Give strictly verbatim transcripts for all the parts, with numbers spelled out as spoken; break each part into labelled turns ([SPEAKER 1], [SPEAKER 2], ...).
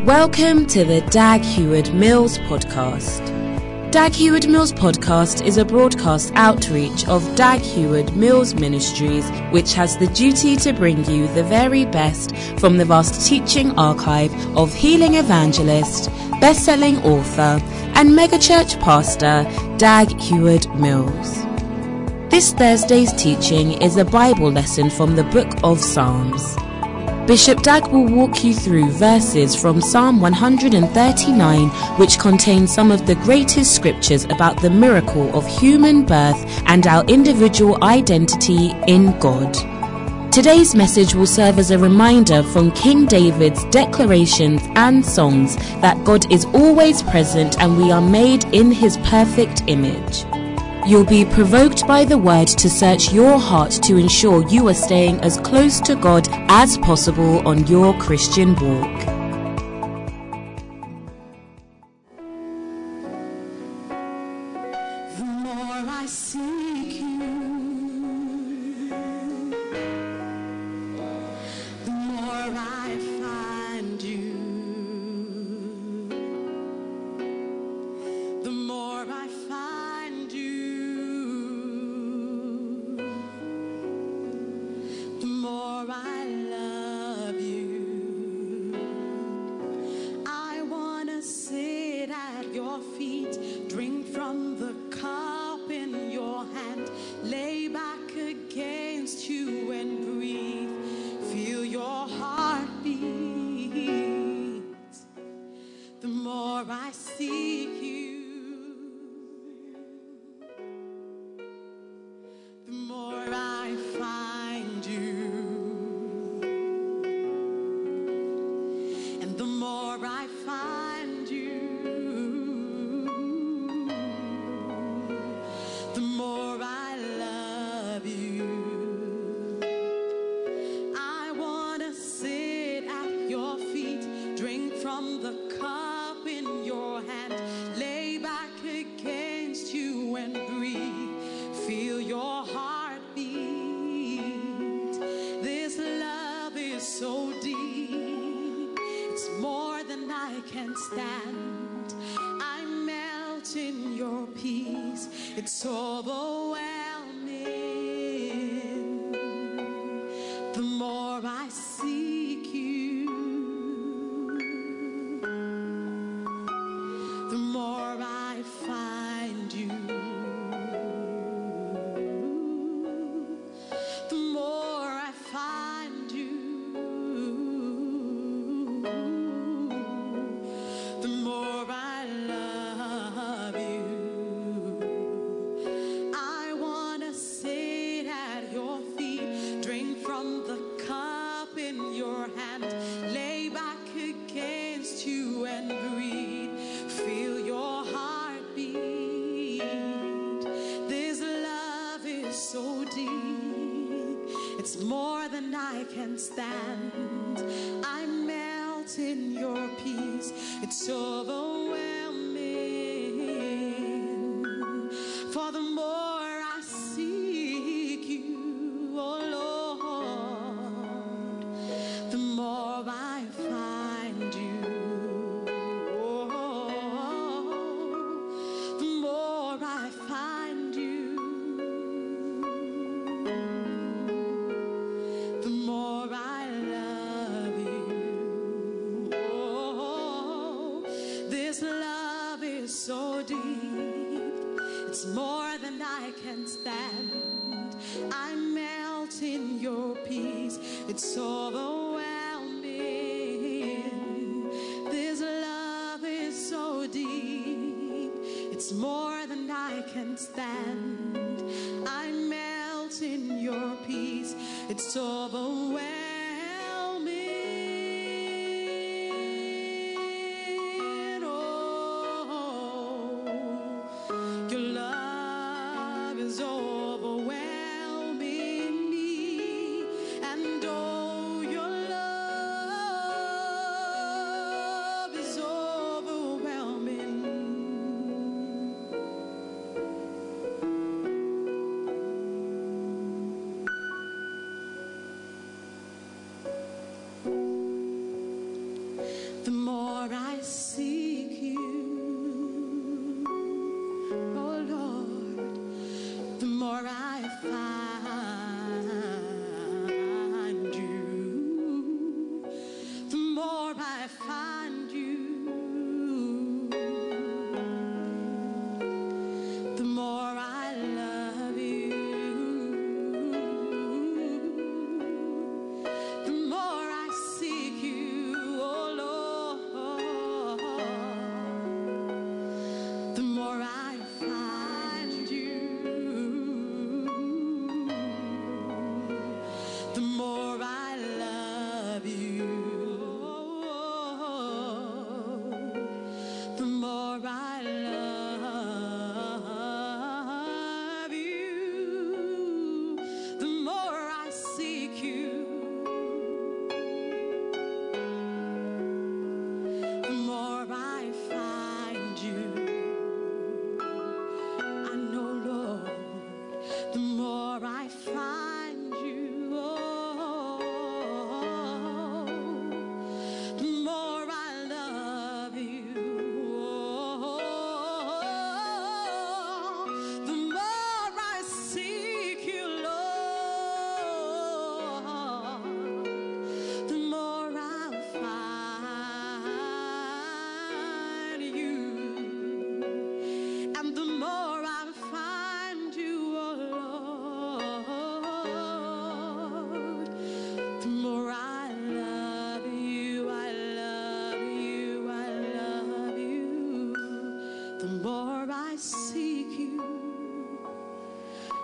[SPEAKER 1] Welcome to the Dag Heward-Mills podcast. Dag Heward-Mills podcast is a broadcast outreach of Dag Heward-Mills Ministries, which has the duty to bring you the very best from the vast teaching archive of healing evangelist, best-selling author, and megachurch pastor Dag Heward-Mills. This Thursday's teaching is a Bible lesson from the Book of Psalms. Bishop Dag will walk you through verses from Psalm one thirty-nine, which contain some of the greatest scriptures about the miracle of human birth and our individual identity in God. Today's message will serve as a reminder from King David's declarations and songs that God is always present and we are made in his perfect image. You'll be provoked by the word to search your heart to ensure you are staying as close to God as possible on your Christian walk.
[SPEAKER 2] The more I seek you, the more I find you. The more I find you, the more I love you. I wanna sit at your feet, drink from the cup in your hand, lay back against you and breathe, feel your heartbeat. The more I seek you, the more I find you, and the more I find you, the more I love you. I wanna sit at your feet, drink from the cup in your hand, lay back against you and breathe, feel your heartbeat. This love is so deep, it's more than I can stand. I melt in your peace, it's overwhelming. The more I seek you, the more I find you. The more I find you, the more I love you. I wanna sit at your feet, drink from the cup in your hand, lay back against you and breathe, feel your heartbeat. This love is so deep, it's more than I can stand. I melt in your peace, it's overwhelming. For the more I seek you, oh Lord, the more I find you. Oh, the more I find you, the more I love you. Oh, this love is so deep, it's more than I can stand. I melt in your peace, it's overwhelming. This love is so deep, it's more than I can stand. I melt in your peace, it's overwhelming. Oh, your love is overwhelming me, and oh, your love is overwhelming.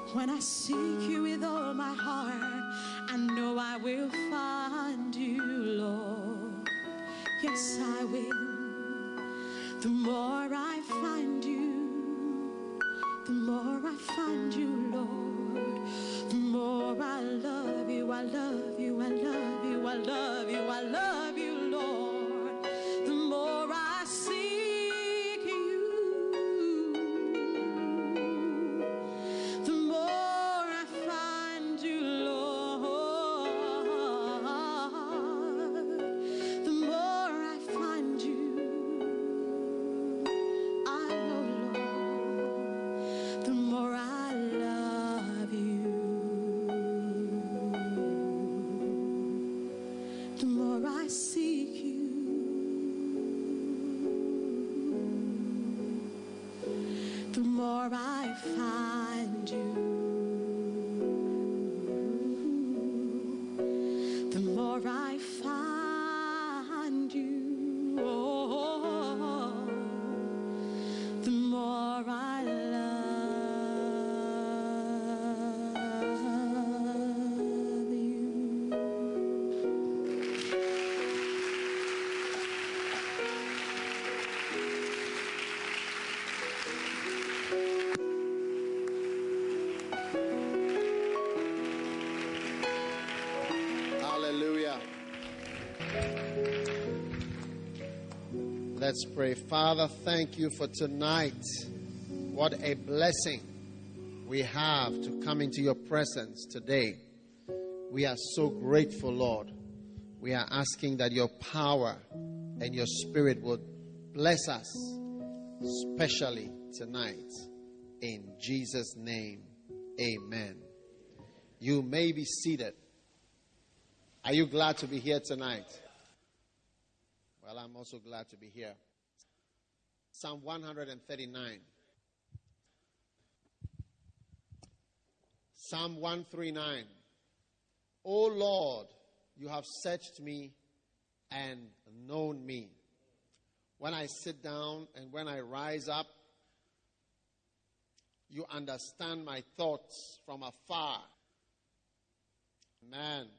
[SPEAKER 2] When I seek you with all my heart, I know I will find you, Lord. Yes, I will. The more I find you, the more I find you, Lord. The more I love you, I love you, I love you, I love you, I love you, Lord. The more I seek you, the more I find you, Lord. The more I find you, I know, Lord, the more I love you, the more I seek you, the more I find you, the more I find you, oh, the more I love you.
[SPEAKER 3] Hallelujah. Let's pray. Father, thank you for tonight. What a blessing we have to come into your presence today. We are so grateful, Lord. We are asking that your power and your spirit would bless us, especially tonight. In Jesus' name, amen. You may be seated. Are you glad to be here tonight? Well, I'm also glad to be here. Psalm one thirty-nine. Psalm one thirty-nine. O Lord, you have searched me and known me. When I sit down and when I rise up, you understand my thoughts from afar. Man,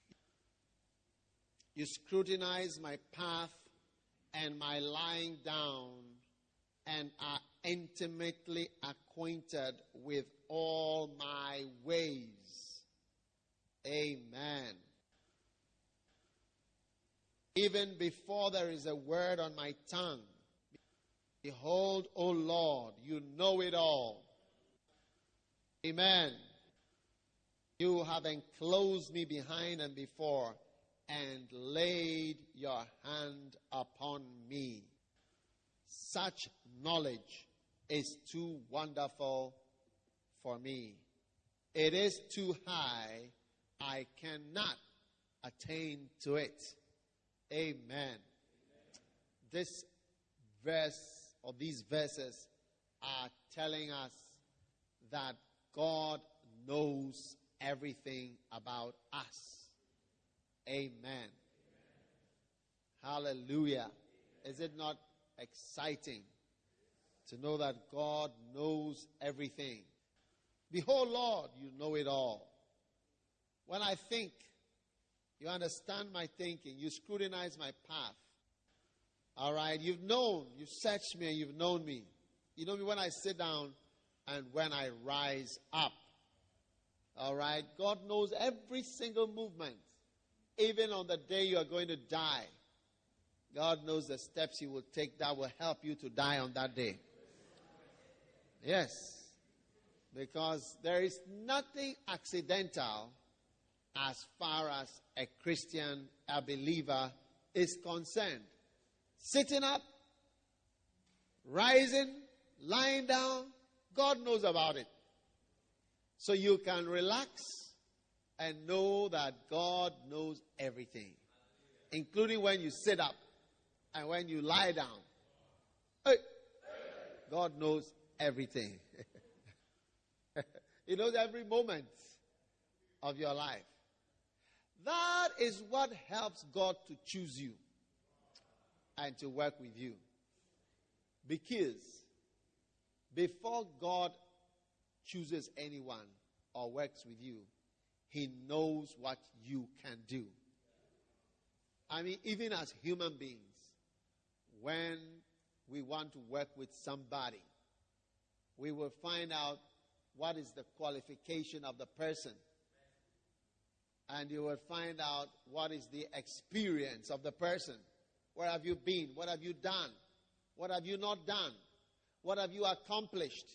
[SPEAKER 3] you scrutinize my path and my lying down and are intimately acquainted with all my ways. Amen. Even before there is a word on my tongue, behold, O Lord, you know it all. Amen. You have enclosed me behind and before, and laid your hand upon me. Such knowledge is too wonderful for me. It is too high. I cannot attain to it. Amen. This verse or these verses are telling us that God knows everything about us. Amen. Amen. Hallelujah. Amen. Is it not exciting to know that God knows everything? Behold, Lord, you know it all. When I think, you understand my thinking. You scrutinize my path. All right. You've known, you've searched me and you've known me. You know me when I sit down and when I rise up. All right. God knows every single movement. Even on the day you are going to die, God knows the steps you will take that will help you to die on that day. Yes. Because there is nothing accidental as far as a Christian, a believer is concerned. Sitting up, rising, lying down, God knows about it. So you can relax and know that God knows everything, including when you sit up and when you lie down. Hey, God knows everything. He knows every moment of your life. That is what helps God to choose you and to work with you. Because before God chooses anyone, or works with you, he knows what you can do. I mean, even as human beings, when we want to work with somebody, we will find out what is the qualification of the person. And you will find out what is the experience of the person. Where have you been? What have you done? What have you not done? What have you accomplished?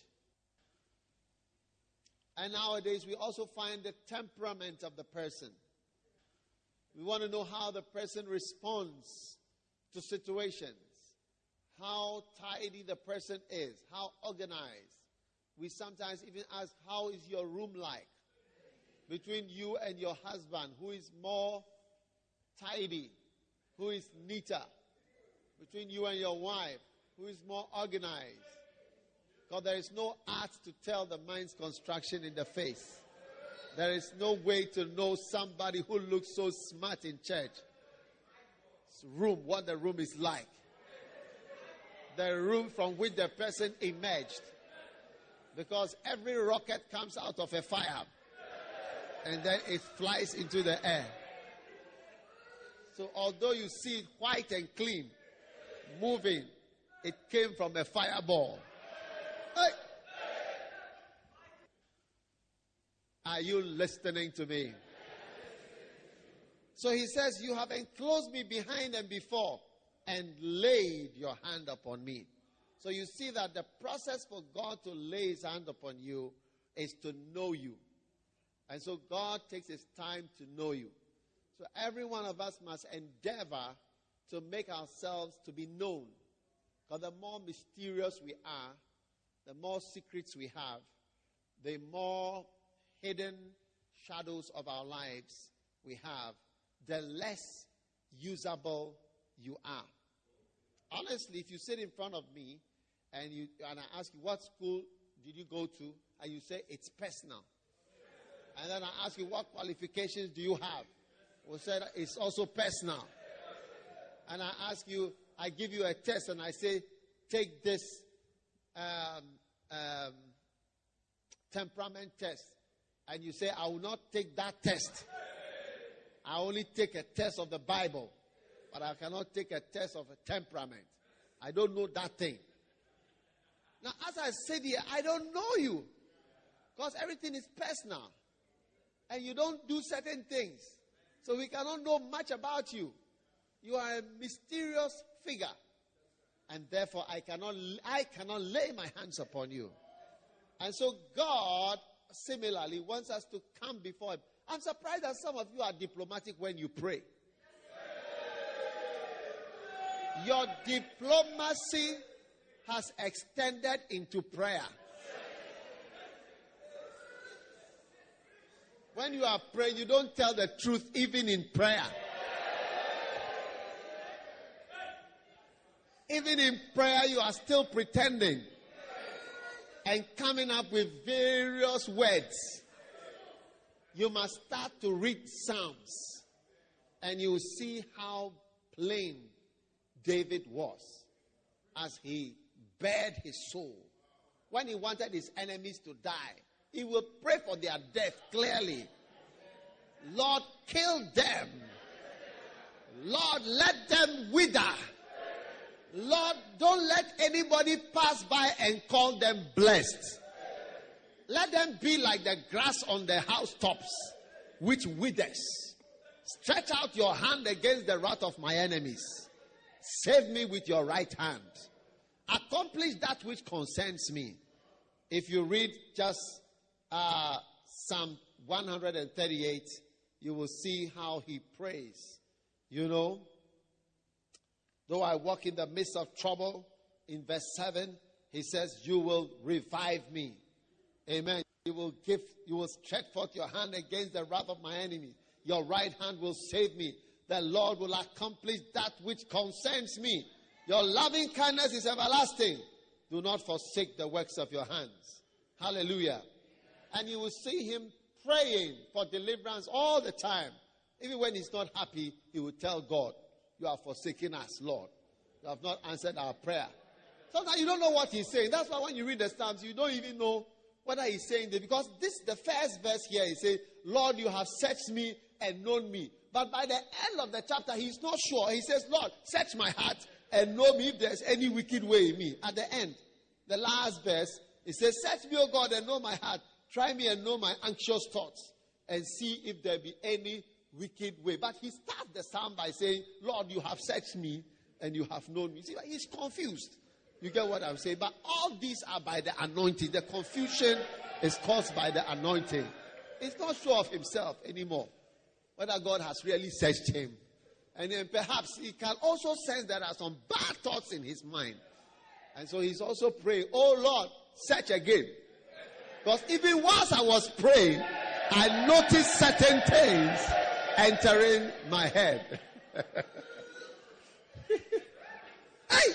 [SPEAKER 3] And nowadays we also find the temperament of the person. We want to know how the person responds to situations. How tidy the person is. How organized. We sometimes even ask, how is your room like? Between you and your husband, who is more tidy? Who is neater? Between you and your wife, who is more organized? Because there is no art to tell the mind's construction in the face. There is no way to know somebody who looks so smart in church. Room, what the room is like. The room from which the person emerged. Because every rocket comes out of a fire. And then it flies into the air. So although you see it white and clean, moving, it came from a fireball. Hey. Are you listening to me? So he says, you have enclosed me behind and before and laid your hand upon me. So you see that the process for God to lay his hand upon you is to know you. And so God takes his time to know you. So every one of us must endeavor to make ourselves to be known. Because the more mysterious we are, the more secrets we have, the more hidden shadows of our lives we have, the less usable you are. Honestly, if you sit in front of me and you and I ask you, what school did you go to? And you say, it's personal. And then I ask you, what qualifications do you have? We said, it's also personal. And I ask you, I give you a test and I say, take this um, um, temperament test. And you say, I will not take that test. I only take a test of the Bible. But I cannot take a test of a temperament. I don't know that thing. Now, as I said here, I don't know you. Because everything is personal. And you don't do certain things. So we cannot know much about you. You are a mysterious figure. And therefore, I cannot, I cannot lay my hands upon you. And so God, similarly, wants us to come before him. I'm surprised that some of you are diplomatic when you pray. Your diplomacy has extended into prayer. When you are praying, you don't tell the truth even in prayer. Even in prayer, you are still pretending and coming up with various words. You must start to read Psalms and you will see how plain David was as he bared his soul. When he wanted his enemies to die, he will pray for their death clearly. Lord, kill them. Lord, let them wither. Lord, don't let anybody pass by and call them blessed. Let them be like the grass on the housetops, which withers. Stretch out your hand against the wrath of my enemies. Save me with your right hand. Accomplish that which concerns me. If you read just uh, Psalm one thirty-eight, you will see how he prays. You know, though I walk in the midst of trouble, in verse seven, he says, you will revive me. Amen. You will give, you will stretch forth your hand against the wrath of my enemy. Your right hand will save me. The Lord will accomplish that which concerns me. Your loving kindness is everlasting. Do not forsake the works of your hands. Hallelujah. And you will see him praying for deliverance all the time. Even when he's not happy, he will tell God, you have forsaken us, Lord. You have not answered our prayer. Sometimes you don't know what he's saying. That's why when you read the Psalms, you don't even know whether he's saying this, because this, the first verse here, he says, Lord, you have searched me and known me. But by the end of the chapter, he's not sure. He says, Lord, search my heart and know me if there's any wicked way in me. At the end, the last verse, he says, search me, O God, and know my heart. Try me and know my anxious thoughts, and see if there be any wicked way. But he starts the psalm by saying, Lord, you have searched me and you have known me. See, he's confused. You get what I'm saying? But all these are by the anointing. The confusion is caused by the anointing. He's not sure of himself anymore, whether God has really searched him. And then perhaps he can also sense there are some bad thoughts in his mind. And so he's also praying, oh Lord, search again. Because even whilst I was praying, I noticed certain things entering my head. Hey!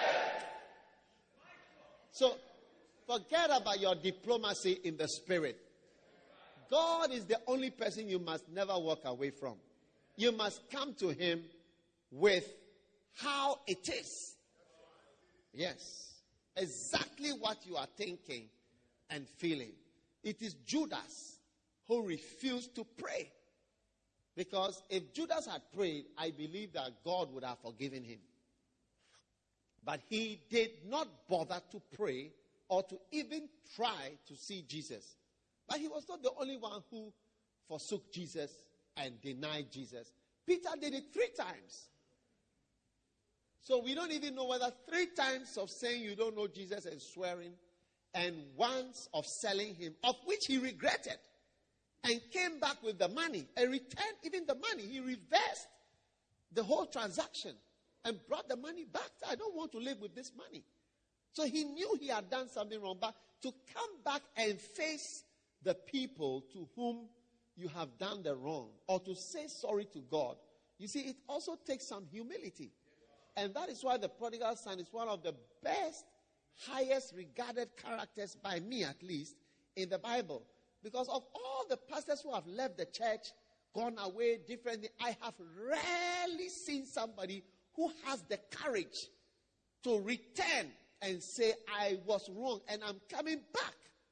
[SPEAKER 3] So, forget about your diplomacy in the spirit. God is the only person you must never walk away from. You must come to him with how it is. Yes. Exactly what you are thinking and feeling. It is Judas who refused to pray. Because if Judas had prayed, I believe that God would have forgiven him. But he did not bother to pray or to even try to see Jesus. But he was not the only one who forsook Jesus and denied Jesus. Peter did it three times. So we don't even know whether three times of saying you don't know Jesus and swearing, and once of selling him, of which he regretted, and came back with the money and returned even the money. He reversed the whole transaction and brought the money back. I don't want to live with this money. So he knew he had done something wrong. But to come back and face the people to whom you have done the wrong, or to say sorry to God, you see, it also takes some humility. And that is why the prodigal son is one of the best, highest regarded characters, by me at least, in the Bible. Because of all the pastors who have left the church, gone away differently, I have rarely seen somebody who has the courage to return and say, I was wrong and I'm coming back.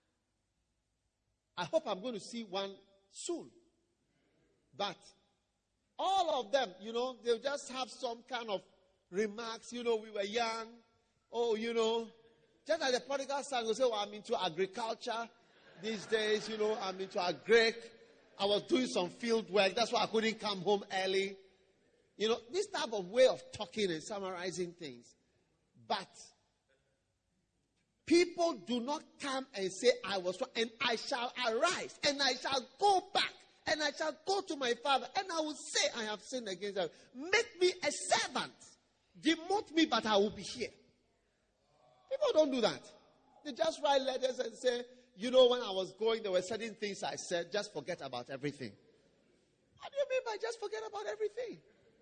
[SPEAKER 3] I hope I'm going to see one soon. But all of them, you know, they'll just have some kind of remarks. You know, we were young. Oh, you know, just like the prodigal son will say, well, I'm into agriculture these days. You know, I'm into agric. I was doing some field work. That's why I couldn't come home early. You know, this type of way of talking and summarizing things. But people do not come and say, I was wrong, and I shall arise, and I shall go back, and I shall go to my father, and I will say, I have sinned against him. Make me a servant. Demote me, but I will be here. People don't do that. They just write letters and say, you know, when I was going, there were certain things I said, just forget about everything. What do you mean by just forget about everything?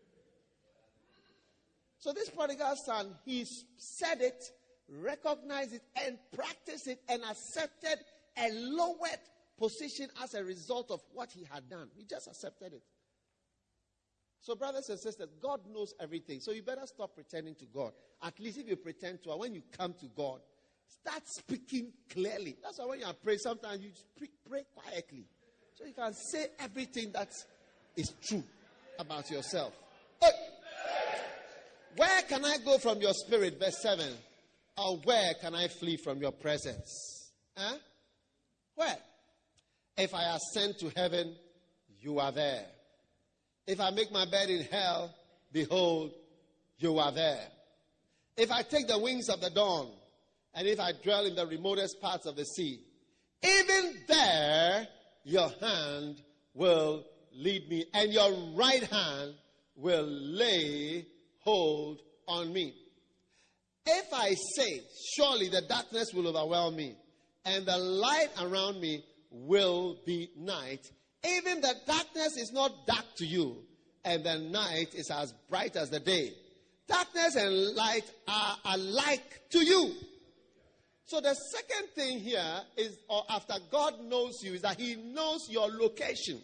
[SPEAKER 3] So this prodigal son, he said it, recognized it, and practiced it, and accepted a lowered position as a result of what he had done. He just accepted it. So brothers and sisters, God knows everything. So you better stop pretending to God. At least if you pretend to, when you come to God, start speaking clearly. That's why when you are praying, sometimes you pray, pray quietly. So you can say everything that is true about yourself. Hey! Where can I go from your spirit? Verse seven. Or where can I flee from your presence? Huh? Where? If I ascend to heaven, you are there. If I make my bed in hell, behold, you are there. If I take the wings of the dawn, and if I dwell in the remotest parts of the sea, even there your hand will lead me, and your right hand will lay hold on me. If I say, surely the darkness will overwhelm me, and the light around me will be night, even the darkness is not dark to you, and the night is as bright as the day. Darkness and light are alike to you. So the second thing here is, or after God knows you, is that he knows your location.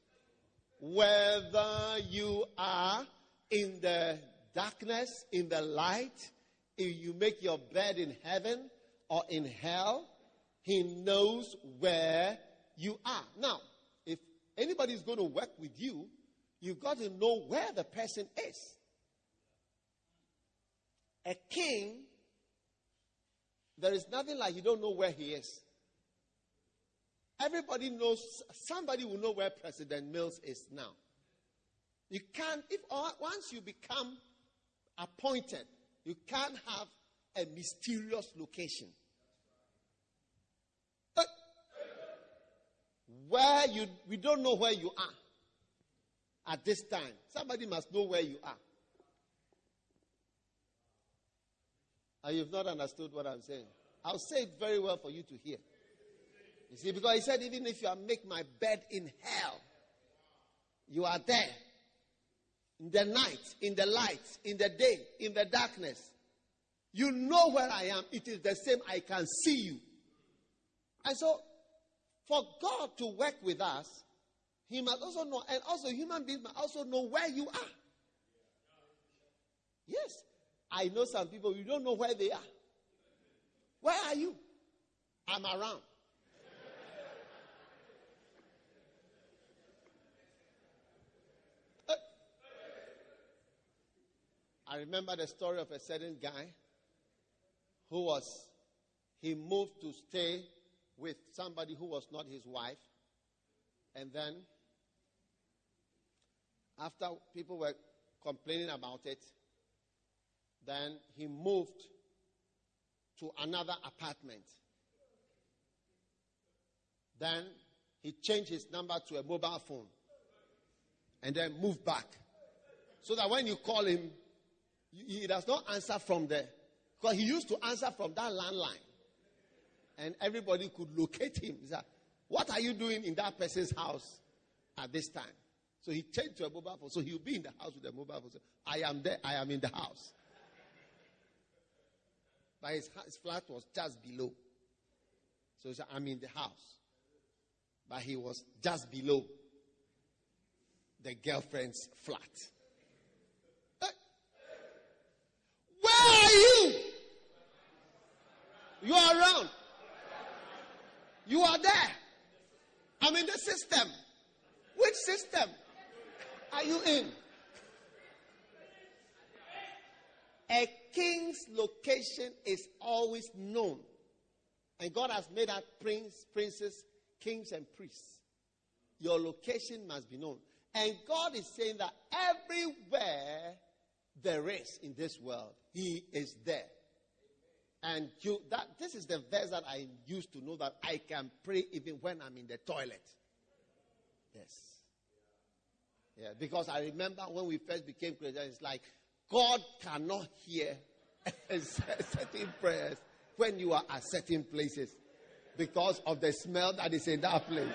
[SPEAKER 3] Whether you are in the darkness, in the light, if you make your bed in heaven or in hell, He knows where you are. Now, if anybody is going to work with you, you've got to know where the person is. A king, there is nothing like you don't know where he is. Everybody knows, somebody will know where President Mills is now. You can't, if once you become appointed, you can't have a mysterious location. But where you, we don't know where you are at this time. Somebody must know where you are. And you've not understood what I'm saying. I'll say it very well for you to hear. You see, because he said, even if you make my bed in hell, you are there. In the night, in the light, in the day, in the darkness. You know where I am. It is the same. I can see you. And so, for God to work with us, he must also know, and also human beings must also know where you are. Yes. I know some people, you don't know where they are. Where are you? I'm around. uh, I remember the story of a certain guy who was, he moved to stay with somebody who was not his wife. And then, after people were complaining about it, then he moved to another apartment. Then he changed his number to a mobile phone. And then moved back. So that when you call him, he does not answer from there. Because he used to answer from that landline. And everybody could locate him. He said, what are you doing in that person's house at this time? So he changed to a mobile phone. So he'll be in the house with a mobile phone. So, I am there. I am in the house. But his, his flat was just below. So he said, I'm in the house. But he was just below the girlfriend's flat. Hey. Where are you? You are around. You are there. I'm in the system. Which system are you in? A king's location is always known. And God has made us prince, princes, kings, and priests. Your location must be known. And God is saying that everywhere there is in this world, He is there. And you, that this is the verse that I used to know that I can pray even when I'm in the toilet. Yes. Yeah, because I remember when we first became Christians, it's like God cannot hear certain prayers when you are at certain places because of the smell that is in that place.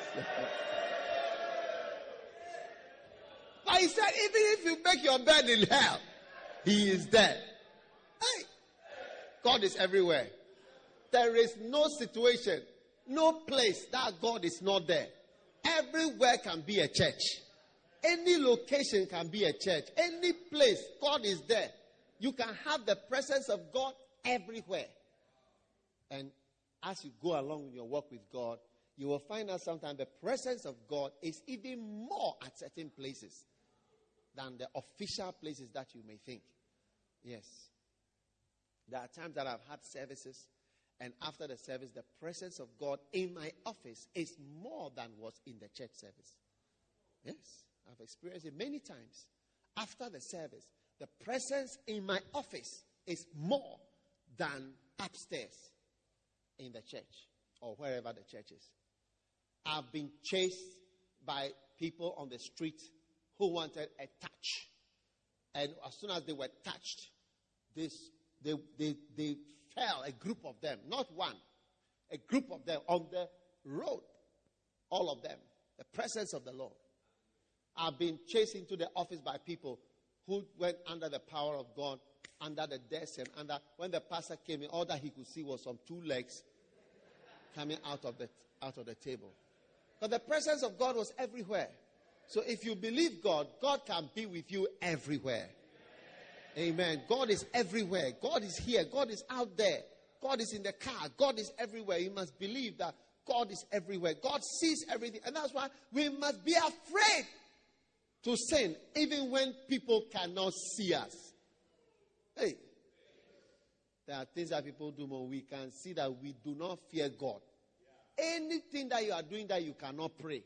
[SPEAKER 3] But he said, even if you make your bed in hell, He is there. Hey, God is everywhere. There is no situation, no place that God is not there. Everywhere can be a church. Any location can be a church. Any place, God is there. You can have the presence of God everywhere. And as you go along with your walk with God, you will find out sometimes the presence of God is even more at certain places than the official places that you may think. Yes. There are times that I've had services, and after the service, the presence of God in my office is more than was in the church service. Yes. I've experienced it many times. After the service, the presence in my office is more than upstairs in the church or wherever the church is. I've been chased by people on the street who wanted a touch. And as soon as they were touched, this, they, they, they fell, a group of them, not one, a group of them on the road, all of them, the presence of the Lord. I've been chased into the office by people who went under the power of God, under the desk, and under, when the pastor came in, all that he could see was some two legs coming out of the, out of the table. But the presence of God was everywhere. So if you believe God, God can be with you everywhere. Amen. God is everywhere. God is here. God is out there. God is in the car. God is everywhere. You must believe that God is everywhere. God sees everything. And that's why we must be afraid to sin, even when people cannot see us. Hey, there are things that people do when we can see that we do not fear God. Anything that you are doing that you cannot pray.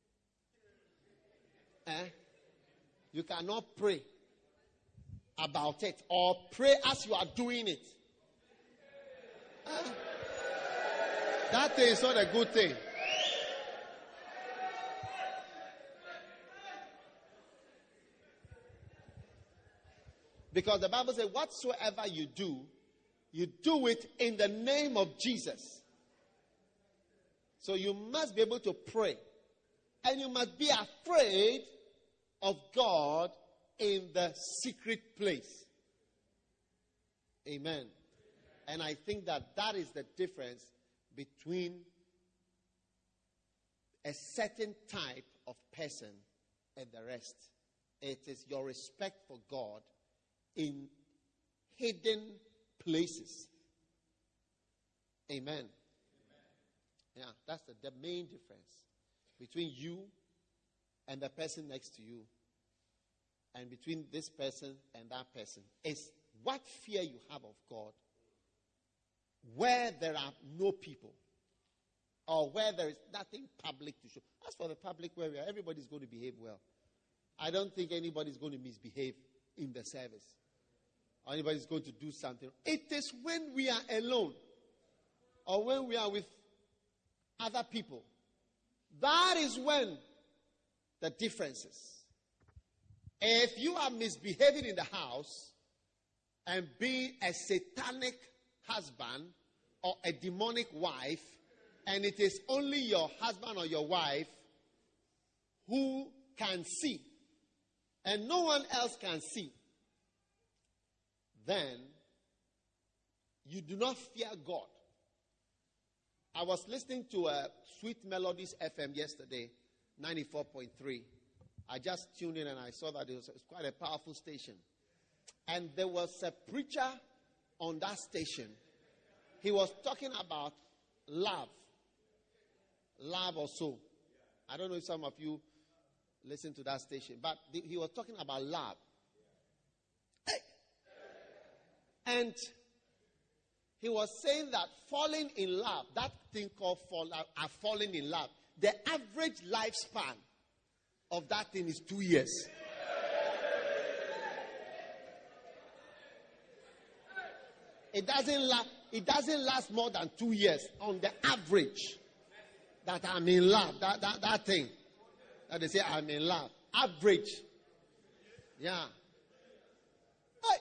[SPEAKER 3] Eh? You cannot pray about it or pray as you are doing it. Eh? That thing is not a good thing. Because the Bible says, whatsoever you do, you do it in the name of Jesus. So you must be able to pray. And you must be afraid of God in the secret place. Amen. And I think that that is the difference between a certain type of person and the rest. It is your respect for God in hidden places. Amen. Amen. Yeah, that's the, the main difference between you and the person next to you, and between this person and that person, is what fear you have of God where there are no people or where there is nothing public to show. As for the public where we are, everybody's going to behave well. I don't think anybody's going to misbehave in the service. Or anybody's going to do something. It is when we are alone or when we are with other people. That is when the difference is. If you are misbehaving in the house and being a satanic husband or a demonic wife, and it is only your husband or your wife who can see, and no one else can see, then you do not fear God. I was listening to uh, Sweet Melodies F M yesterday, ninety-four point three. I just tuned in and I saw that it was, it was quite a powerful station. And there was a preacher on that station. He was talking about love. Love or so. I don't know if some of you listen to that station. But the, he was talking about love. Hey. And he was saying that falling in love, that thing called fall, uh, falling in love, the average lifespan of that thing is two years. It doesn't last, it doesn't last more than two years on the average that I'm in love. That, that, that thing that they say I'm in love. Average. Yeah. Hey.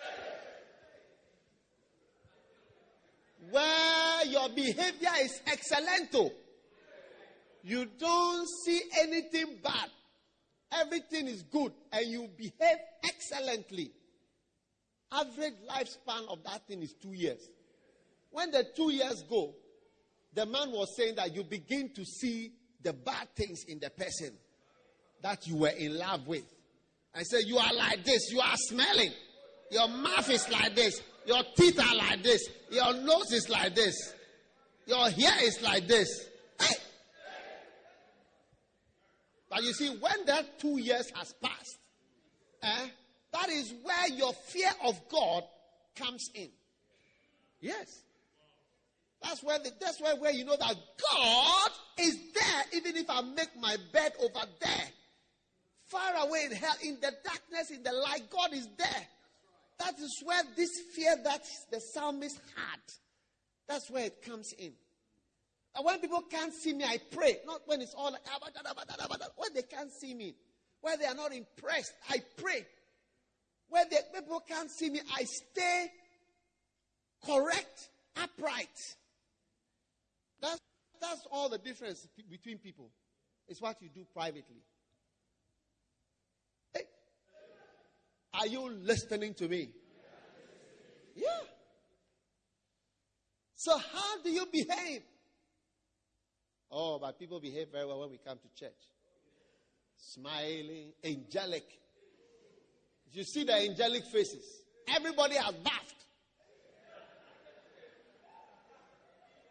[SPEAKER 3] Where your behavior is excellent. You don't see anything bad. Everything is good and you behave excellently. Average lifespan of that thing is two years. When the two years go, the man was saying that you begin to see the bad things in the person that you were in love with. I said, you are like this. You are smelling. Your mouth is like this. Your teeth are like this. Your nose is like this. Your hair is like this. Hey! But you see, when that two years has passed, eh, that is where your fear of God comes in. Yes. That's where, the, that's where, where you know that God is there, even if I make my bed over there. Far away in hell, in the darkness, in the light, God is there. That is where this fear that the psalmist had, that's where it comes in. And when people can't see me, I pray. Not when it's all like, when they can't see me, where they are not impressed, I pray. Where the people can't see me, I stay correct, upright. That's, that's all the difference between people. It's what you do privately. Hey, are you listening to me? Yeah. So how do you behave? Oh, but people behave very well when we come to church. Smiling, angelic. You see the angelic faces. Everybody has bathed.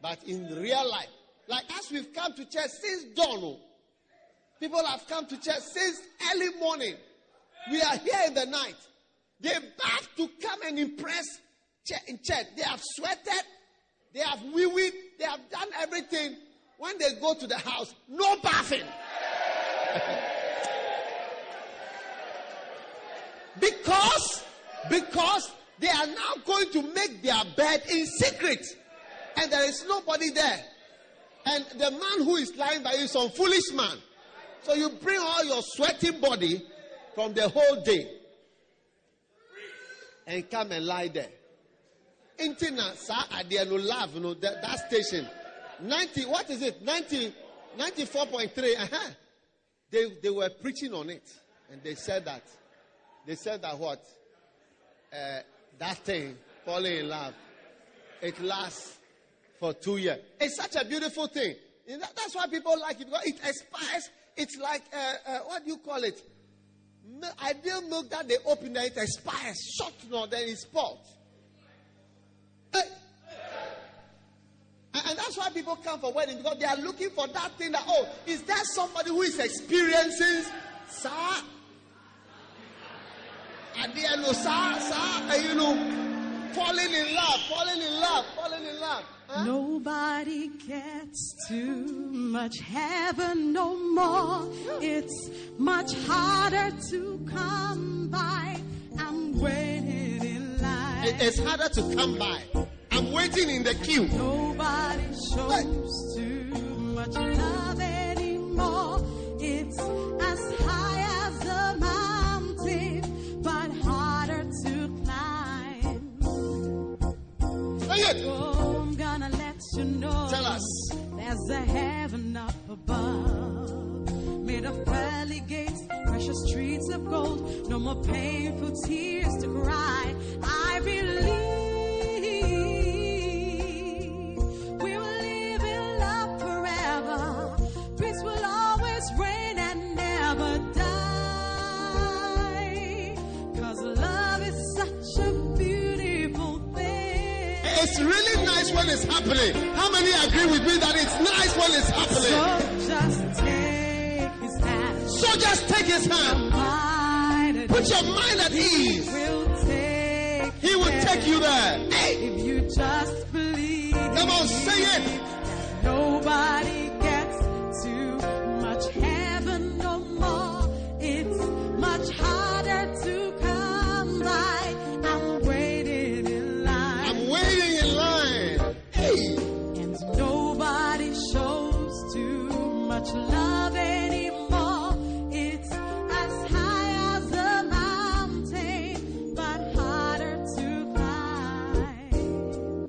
[SPEAKER 3] But in real life, like as we've come to church since dawn, people have come to church since early morning. We are here in the night. They bath to come and impress in church. They have sweated. They have wee-weed. They have done everything. When they go to the house, no bathing. because, because they are now going to make their bed in secret. And there is nobody there. And the man who is lying by you is some foolish man. So you bring all your sweating body from the whole day and come and lie there. Intina sa adiano love no that, that station ninety what is it ninety ninety-four point three uh-huh. they they were preaching on it and they said that they said that what uh, that thing falling in love it lasts for two years. It's such a beautiful thing. And that, that's why people like it because it expires. It's like uh, uh, what do you call it? Ideal milk that they open and it expires. Short no, then it's spoiled. Hey. And that's why people come for wedding because they are looking for that thing that, oh, is there somebody who is experiencing sir? At the end of sir, sir, you know, falling in love, falling in love, falling in love. Huh?
[SPEAKER 2] Nobody gets too much heaven no more. It's much harder to come by. I'm waiting in line.
[SPEAKER 3] It's harder to come by. I'm waiting in the queue.
[SPEAKER 2] Nobody shows too much love anymore. It's as high as a mountain, but harder to climb. Oh, I'm gonna let you know.
[SPEAKER 3] Tell us.
[SPEAKER 2] There's a heaven up above, made of pearly gates, precious streets of gold. No more painful tears to cry. I believe.
[SPEAKER 3] It's really nice when it's happening. How many agree with me that it's nice when it's happening?
[SPEAKER 2] So just take his hand.
[SPEAKER 3] So just take his hand. Put your mind at ease. He will take you there. Hey.
[SPEAKER 2] If you just believe.
[SPEAKER 3] Come on, sing it.
[SPEAKER 2] Nobody gets too much heaven no more. It's much harder to come by. I'm waiting in line.
[SPEAKER 3] I'm waiting in line. Hey.
[SPEAKER 2] And nobody shows too much love anymore. It's as high as a mountain, but harder to climb.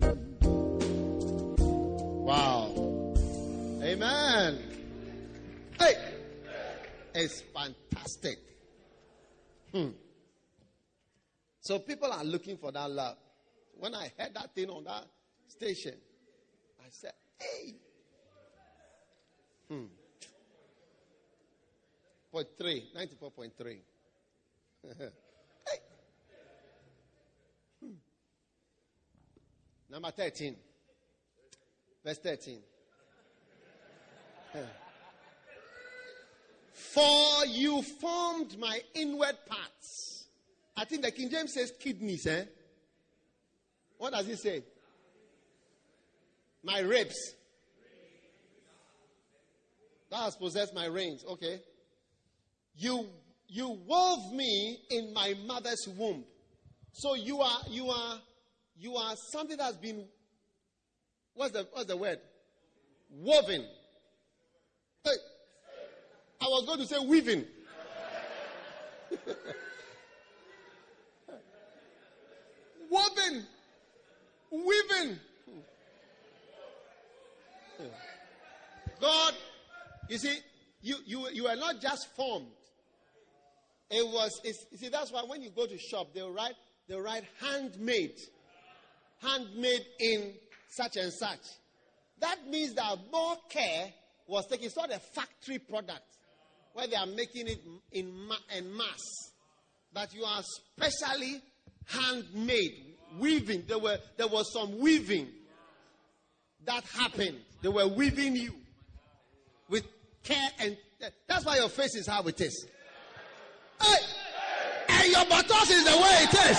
[SPEAKER 3] Wow. Amen. Hey. It's fantastic. Hmm. So people are looking for that love. When I heard that thing on that station, I said, hey. Hmm. Point three, ninety-four point three. Hey. Hmm. Number thirteen. Verse thirteen. For you formed my inward parts. I think the King James says kidneys, eh? What does it say? My ribs. That has possessed my reins. Okay. You you wove me in my mother's womb. So you are you are you are something that's been what's the what's the word? Woven. Hey, I was going to say weaving. Woven. Weaving. God, you see, you, you, you are not just formed. It was, it's, you see, that's why when you go to shop, they'll write, they'll write handmade. Handmade in such and such. That means that more care was taken. It's not a factory product where they are making it in, ma- in mass. But you are specially handmade. Weaving. There were there was some weaving that happened. They were weaving you with care, and that's why your face is how it is. Hey! And your buttocks is the way it is.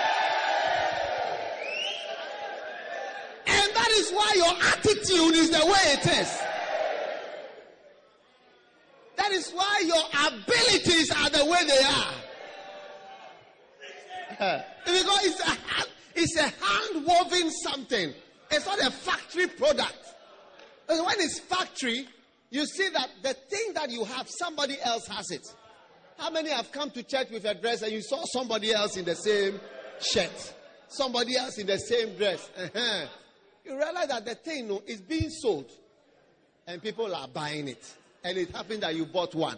[SPEAKER 3] And that is why your attitude is the way it is. That is why your abilities are the way they are. Uh, because it's a, it's a hand-woven something. It's not a factory product. And when it's factory, you see that the thing that you have, somebody else has it. How many have come to church with a dress and you saw somebody else in the same shirt? Somebody else in the same dress. Uh-huh. You realize that the thing no, is being sold. And people are buying it. And it happened that you bought one.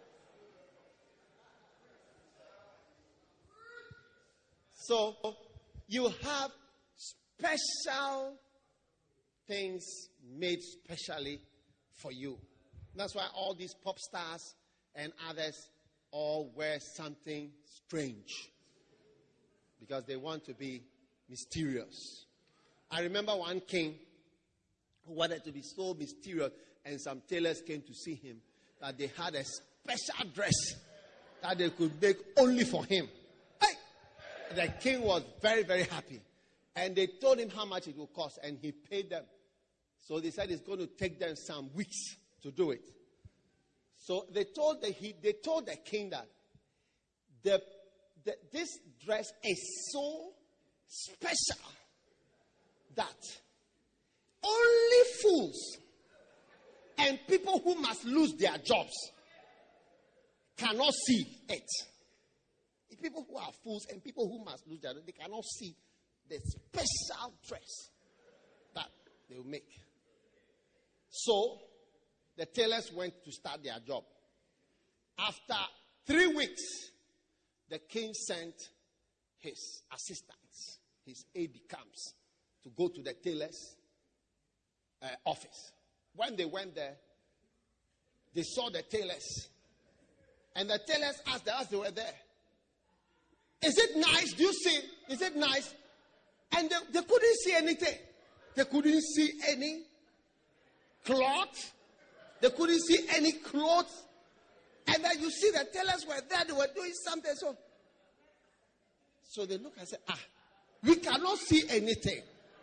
[SPEAKER 3] So, you have special things made specially for you. That's why all these pop stars and others all wear something strange. Because they want to be mysterious. I remember one king who wanted to be so mysterious, and some tailors came to see him, that they had a special dress that they could make only for him. Hey! The king was very, very happy. And they told him how much it would cost, and he paid them. So they said it's going to take them some weeks to do it. So they told the, he, they told the king that the, the, this dress is so special that only fools and people who must lose their jobs cannot see it. The people who are fools and people who must lose their jobs, they cannot see the special dress that they will make. So, the tailors went to start their job. After three weeks, the king sent his assistants, his aide-de-camps, to go to the tailor's uh, office. When they went there, they saw the tailors. And the tailors asked them as they were there, "Is it nice? Do you see? Is it nice?" And they, they couldn't see anything. They couldn't see any cloth. They couldn't see any clothes. And then you see the tailors were there. They were doing something. So, so they look and say, "Ah, we cannot see anything."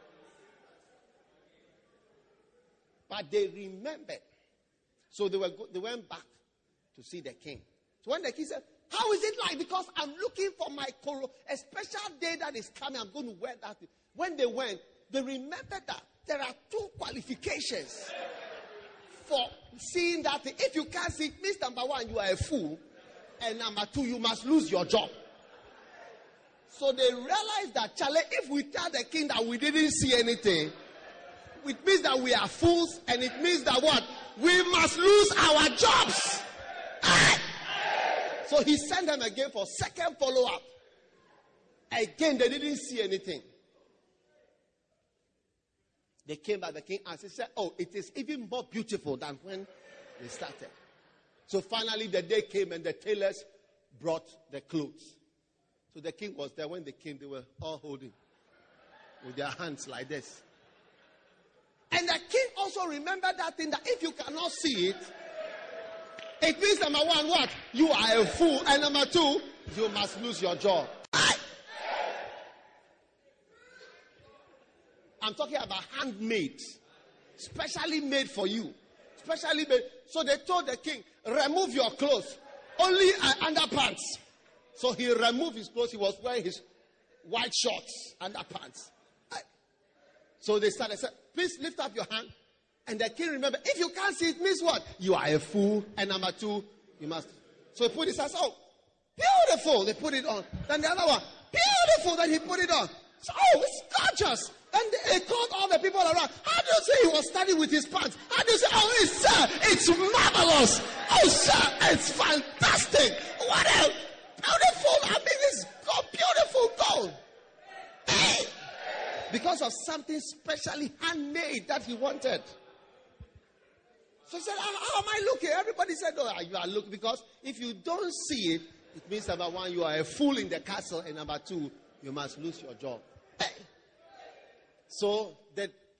[SPEAKER 3] But they remembered. So they were go- they went back to see the king. So when the king said, "How is it like? Because I'm looking for my coro, a special day that is coming. I'm going to wear that." When they went, they remembered that there are two qualifications for seeing that thing. If you can't see it, means number one, you are a fool. And number two, you must lose your job. So they realized that, Charlie, if we tell the king that we didn't see anything, it means that we are fools, and it means that what? We must lose our jobs. Ah! So he sent them again for second follow-up. Again, they didn't see anything. They came back, the king asked, he said, "Oh, it is even more beautiful than when they started." So finally the day came and the tailors brought the clothes. So the king was there. When they came, they were all holding with their hands like this. And the king also remembered that thing, that if you cannot see it, it means number one, what? You are a fool. And number two, you must lose your job. I'm talking about handmade. Specially made for you. Specially made. So they told the king, "Remove your clothes. Only uh, underpants." So he removed his clothes. He was wearing his white shorts, underpants. So they started, said, "Please lift up your hand." And the king remembered, if you can't see it, means what? You are a fool. And number two, you must. So he put his hands, "Oh, beautiful." They put it on. Then the other one, "Beautiful." Then he put it on. So, "Oh, it's gorgeous." And they called all the people around. "How do you say he was standing with his pants? How do you say, oh, it's, sir, it's marvelous. Oh, sir, it's fantastic. What a beautiful, I mean, it's gold, beautiful gold." Hey! Because of something specially handmade that he wanted. So he said, how, how am I looking? Everybody said, "Oh, you are looking." Because if you don't see it, it means number one, you are a fool in the castle. And number two, you must lose your job. Hey. So the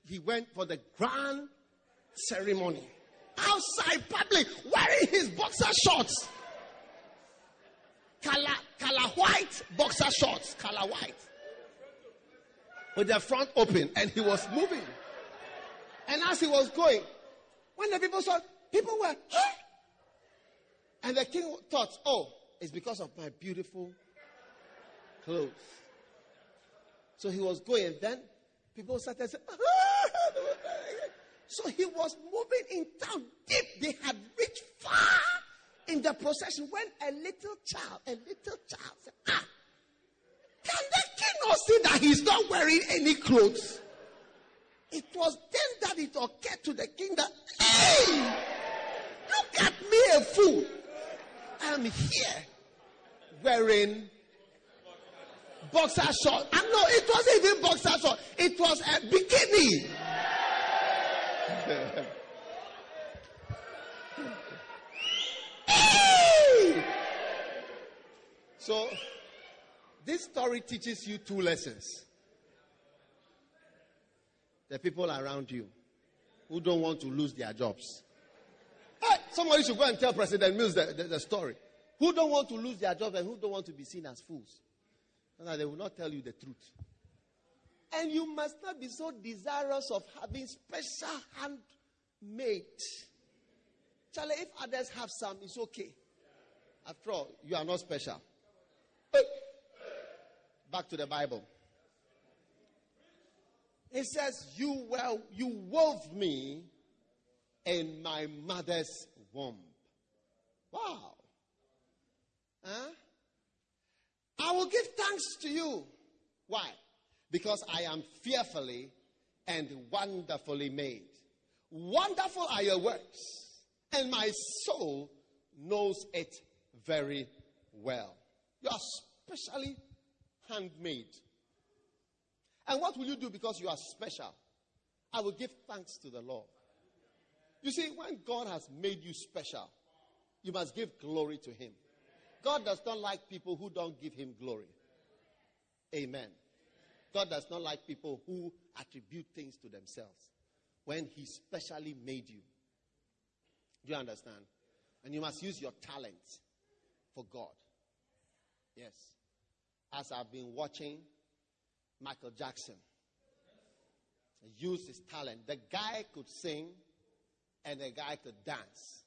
[SPEAKER 4] he went for the grand ceremony. Outside public, wearing his boxer shorts. Color, color white boxer shorts. Color white. With the front open. And he was moving. And as he was going, when the people saw, people were, huh? And the king thought, oh, it's because of my beautiful clothes. So he was going, and then people started saying, ah! So he was moving in town deep. They had reached far in the procession when a little child, a little child said, ah, can the king not see that he's not wearing any clothes? It was then that it occurred to the king that, hey, look at me, a fool. I'm here wearing boxer shorts. And no, it wasn't even boxer shorts. It was a bikini. Hey! So, this story teaches you two lessons. The people around you who don't want to lose their jobs. Hey, somebody should go and tell President Mills the, the, the story. Who don't want to lose their jobs and who don't want to be seen as fools. And they will not tell you the truth. And you must not be so desirous of having special handmade. Charlie, if others have some, it's okay. After all, you are not special. But back to the Bible. It says, you well, you wove me in my mother's womb. Wow. Huh? I will give thanks to you. Why? Because I am fearfully and wonderfully made. Wonderful are your works, and my soul knows it very well. You are specially handmade. And what will you do because you are special? I will give thanks to the Lord. You see, when God has made you special, you must give glory to him. God does not like people who don't give him glory. Amen. God does not like people who attribute things to themselves when he specially made you. Do you understand? And you must use your talent for God. Yes. As I've been watching Michael Jackson use his talent. The guy could sing and the guy could dance.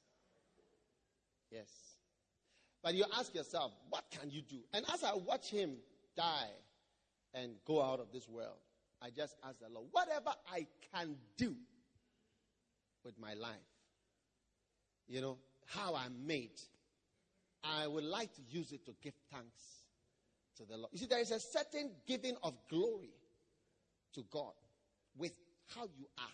[SPEAKER 4] Yes. But you ask yourself, what can you do? And as I watch him die and go out of this world, I just ask the Lord, whatever I can do with my life, you know, how I'm made, I would like to use it to give thanks to the Lord. You see, there is a certain giving of glory to God with how you are.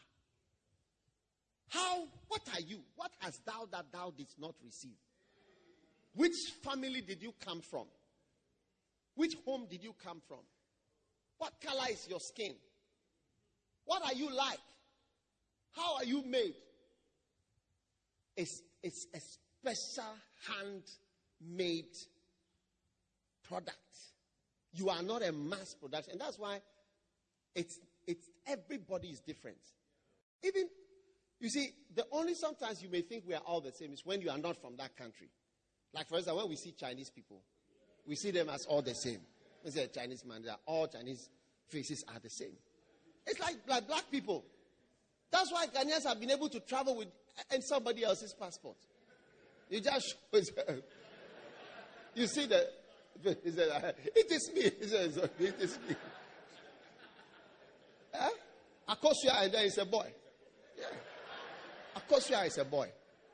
[SPEAKER 4] How, what are you? What hast thou that thou didst not receive? Which family did you come from? Which home did you come from? What color is your skin? What are you like? How are you made? It's, it's a special handmade product. You are not a mass production. And that's why it's, it's everybody is different. Even, you see, the only sometimes you may think we are all the same is when you are not from that country. Like, for example, when we see Chinese people, we see them as all the same. We say a Chinese man, all Chinese faces are the same. It's like, like black people. That's why Ghanaians have been able to travel with and somebody else's passport. You just show it. You see that. He said, it is me. He said, it is me. Huh? Akosua, and then he's a boy. Yeah. Akosua is a boy.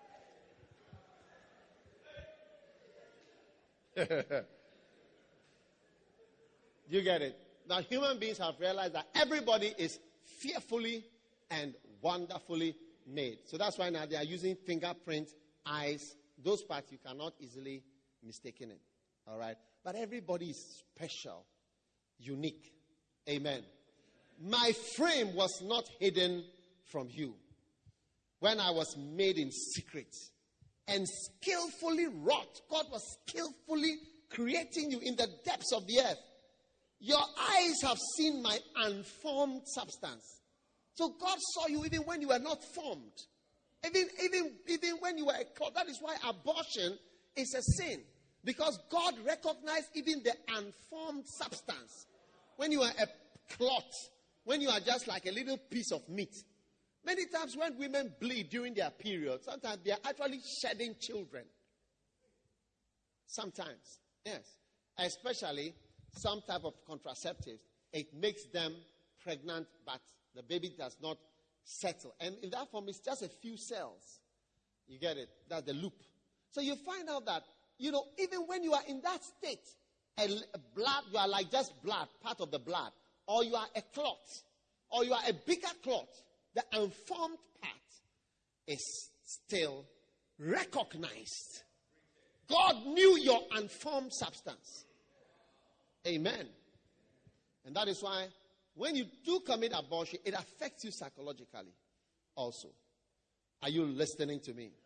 [SPEAKER 4] You get it? Now, human beings have realized that everybody is fearfully and wonderfully made. So that's why now they are using fingerprint, eyes, those parts you cannot easily mistake in it. All right? But everybody is special, unique. Amen. My frame was not hidden from you when I was made in secret and skillfully wrought. God was skillfully creating you in the depths of the earth. Your eyes have seen my unformed substance. So God saw you even when you were not formed. Even, even, even when you were a clot. That is why abortion is a sin. Because God recognized even the unformed substance. When you are a clot, when you are just like a little piece of meat. Many times when women bleed during their period, sometimes they are actually shedding children. Sometimes, yes. Especially some type of contraceptives. It makes them pregnant, but the baby does not settle. And in that form, it's just a few cells. You get it? That's the loop. So you find out that, you know, even when you are in that state, a, a blood, you are like just blood, part of the blood. Or you are a clot. Or you are a bigger clot. The unformed part is still recognized. God knew your unformed substance. Amen. And that is why when you do commit abortion, it affects you psychologically also. Are you listening to me?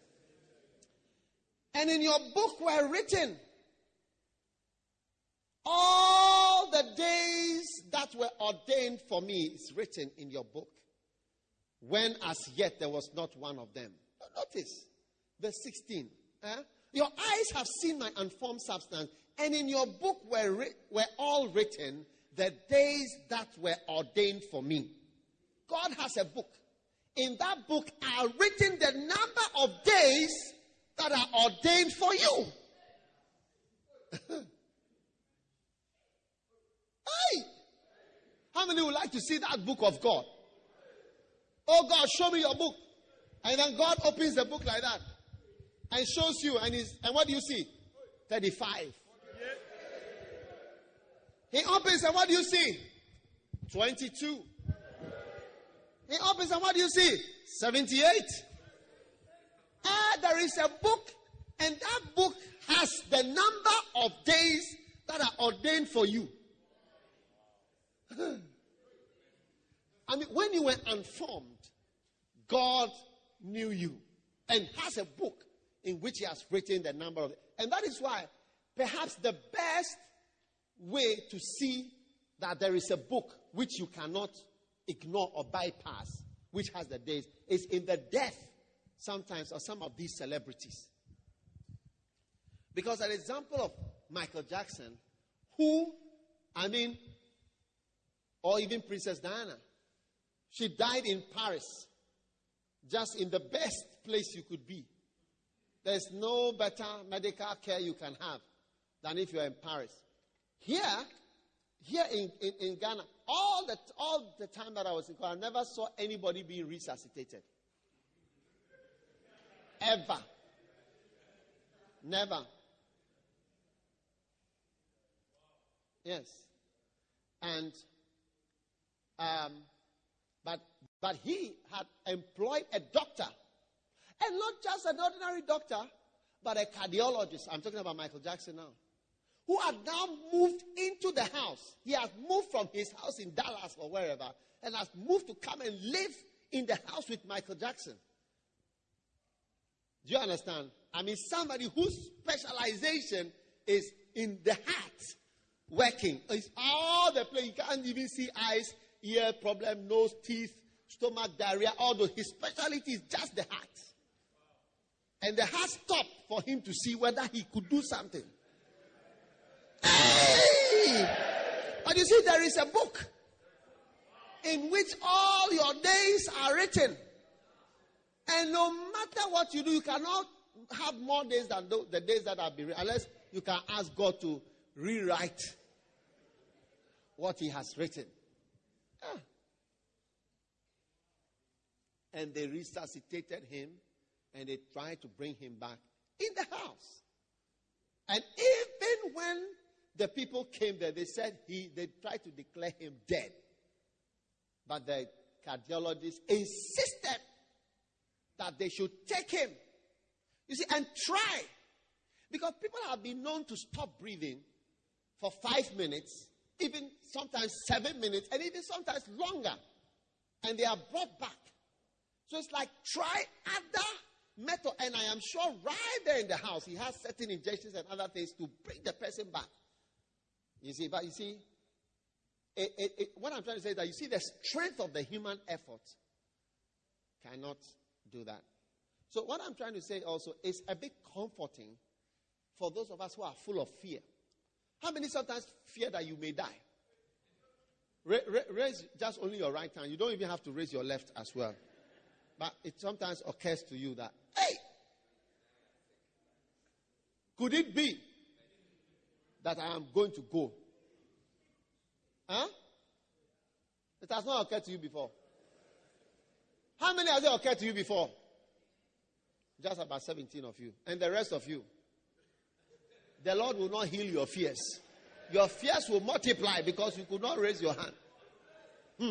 [SPEAKER 4] And in your book were written all the days that were ordained for me is written in your book. When as yet there was not one of them. Notice verse sixteen. Eh? Your eyes have seen my unformed substance, and in your book were, ri- were all written the days that were ordained for me. God has a book. In that book are written the number of days that are ordained for you. Hey! How many would like to see that book of God? Oh God, show me your book. And then God opens the book like that and shows you. And, he's, and what do you see? thirty-five. He opens and what do you see? twenty-two. He opens and what do you see? seventy-eight. Ah, there is a book, and that book has the number of days that are ordained for you. I mean, when you were unformed, God knew you and has a book in which he has written the number of it. And that is why perhaps the best way to see that there is a book which you cannot ignore or bypass, which has the days, is in the death sometimes of some of these celebrities. Because an example of Michael Jackson, who, I mean, or even Princess Diana, she died in Paris, just in the best place you could be. There's no better medical care you can have than if you're in Paris. Here, here in, in, in Ghana, all the, all the time that I was in Ghana, I never saw anybody being resuscitated. Ever. Never. Yes. And, um, but, but he had employed a doctor. And not just an ordinary doctor, but a cardiologist. I'm talking about Michael Jackson now. Who had now moved into the house. He has moved from his house in Dallas or wherever, and has moved to come and live in the house with Michael Jackson. Do you understand? I mean, somebody whose specialization is in the heart working. It's all the place. You can't even see eyes, ear problem, nose, teeth, stomach, diarrhea. Although his specialty is just the heart. And the heart stopped for him to see whether he could do something. Hey! But you see, there is a book in which all your days are written. And no matter what you do, you cannot have more days than the days that have been written, unless you can ask God to rewrite what he has written. Ah. And they resuscitated him, and they tried to bring him back in the house. And even when the people came there, they said he, they tried to declare him dead. But the cardiologist insisted that they should take him. You see, and try. Because people have been known to stop breathing for five minutes, even sometimes seven minutes, and even sometimes longer. And they are brought back. So it's like, try other method. And I am sure right there in the house, he has certain injections and other things to bring the person back. You see, but you see,
[SPEAKER 3] it, it, it, what I'm trying to say is that you see the strength of the human effort cannot do that. So what I'm trying to say also is a bit comforting for those of us who are full of fear. How many sometimes fear that you may die? Ra- ra- raise just only your right hand. You don't even have to raise your left as well. But it sometimes occurs to you that, hey, could it be that I am going to go? Huh? It has not occurred to you before. How many has it occurred to you before? Just about seventeen of you. And the rest of you. The Lord will not heal your fears. Your fears will multiply because you could not raise your hand. Hmm.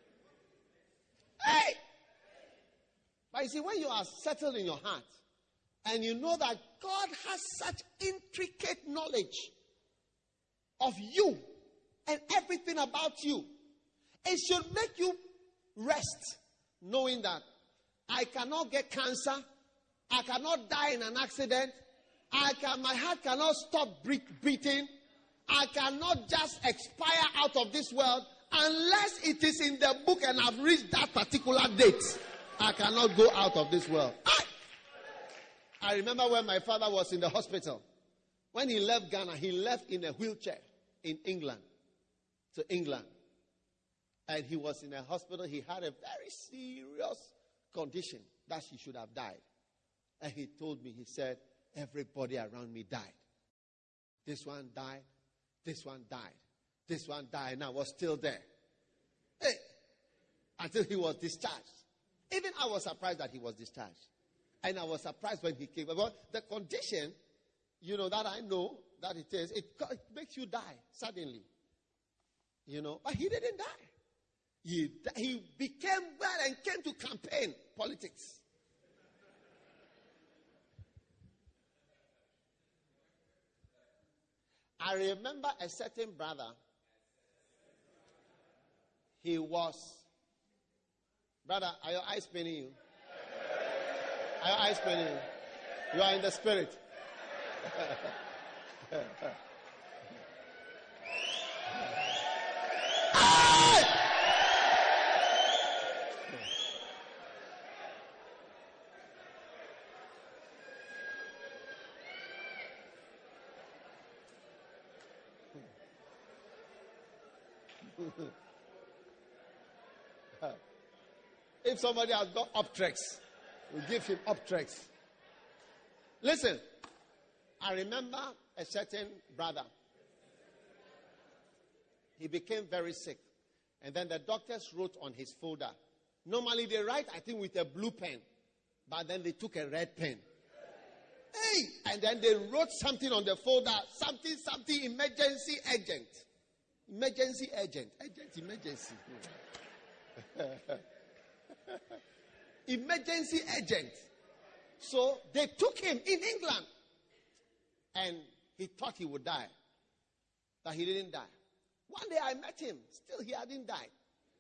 [SPEAKER 3] Hey! But you see, when you are settled in your heart, and you know that God has such intricate knowledge of you and everything about you, it should make you rest, knowing that I cannot get cancer, I cannot die in an accident, I can, my heart cannot stop beating, I cannot just expire out of this world unless it is in the book and I've reached that particular date. I cannot go out of this world. I, I remember when my father was in the hospital. When he left Ghana, he left in a wheelchair in England, to England. And he was in a hospital. He had a very serious condition that he should have died. And he told me, he said, everybody around me died. This one died. This one died. This one died. And I was still there. Hey, until he was discharged. Even I was surprised that he was discharged. And I was surprised when he came. But the condition, you know, that I know that it is, it, it makes you die suddenly. You know, but he didn't die. He, he became well and came to campaign politics. I remember a certain brother. He was, brother, are your eyes paining you? Are your eyes paining you? You are in the spirit. If somebody has got Optrex, we give him Optrex. Listen, I remember a certain brother. He became very sick. And then the doctors wrote on his folder. Normally they write, I think, with a blue pen. But then they took a red pen. Hey! And then they wrote something on the folder. Something, something, emergency agent. Emergency agent. Agent, emergency. Emergency agent. So they took him in England. And he thought he would die. But he didn't die. One day I met him. Still he hadn't died.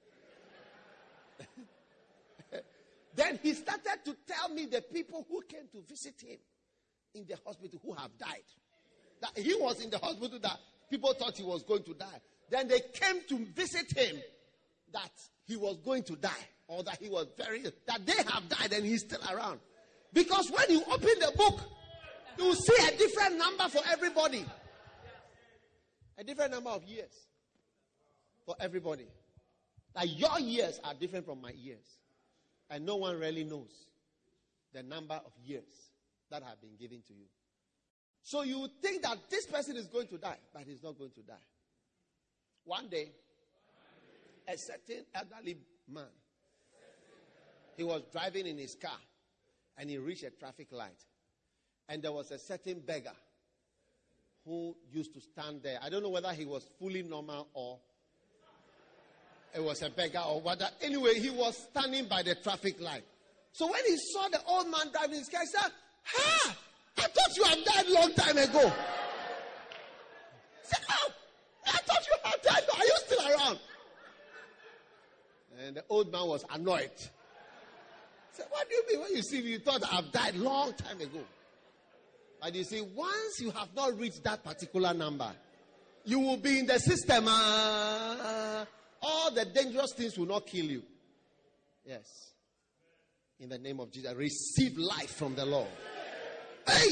[SPEAKER 3] Then he started to tell me the people who came to visit him in the hospital who have died. That he was in the hospital that people thought he was going to die. Then they came to visit him that he was going to die. Or that he was very, that they have died and he's still around. Because when you open the book, you will see a different number for everybody. A different number of years for everybody. Like your years are different from my years. And no one really knows the number of years that have been given to you. So you would think that this person is going to die, but he's not going to die. One day, a certain elderly man, he was driving in his car and he reached a traffic light. And there was a certain beggar who used to stand there. I don't know whether he was fully normal or it was a beggar or whether. Anyway, he was standing by the traffic light. So when he saw the old man driving his car, he said, "Ha! I thought you had died long time ago." He said, "Oh, I thought you had died. Are you still around?" And the old man was annoyed. He said, "What do you mean when you see me? You thought I've died long time ago." But you see, once you have not reached that particular number, you will be in the system. Uh,
[SPEAKER 4] all the dangerous things will not kill you. Yes. In the name of Jesus, receive life from the Lord. Hey!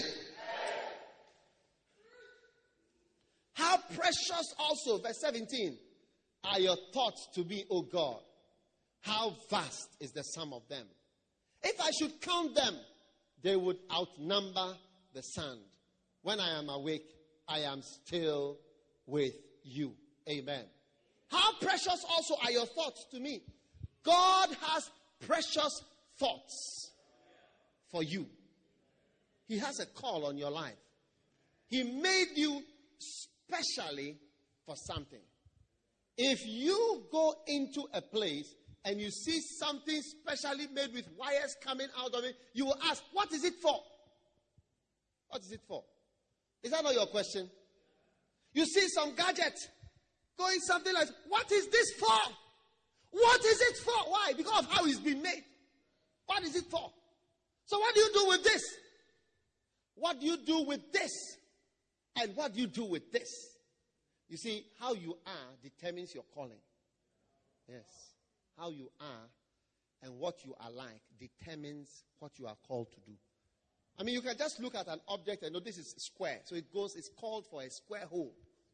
[SPEAKER 4] How precious also, verse seventeen, are your thoughts to me, O God. How vast is the sum of them. If I should count them, they would outnumber the sand. When I am awake, I am still with you. Amen. How precious also are your thoughts to me. God has precious thoughts for you. He has a call on your life. He made you specially for something. If you go into a place and you see something specially made with wires coming out of it, you will ask, what is it for? What is it for? Is that not your question? You see some gadget going something like, what is this for? What is it for? Why? Because of how it's been made. What is it for? So what do you do with this? What do you do with this? And what do you do with this? You see, how you are determines your calling. Yes. How you are and what you are like determines what you are called to do. I mean, you can just look at an object and know this is square. So it goes, it's called for a square hole.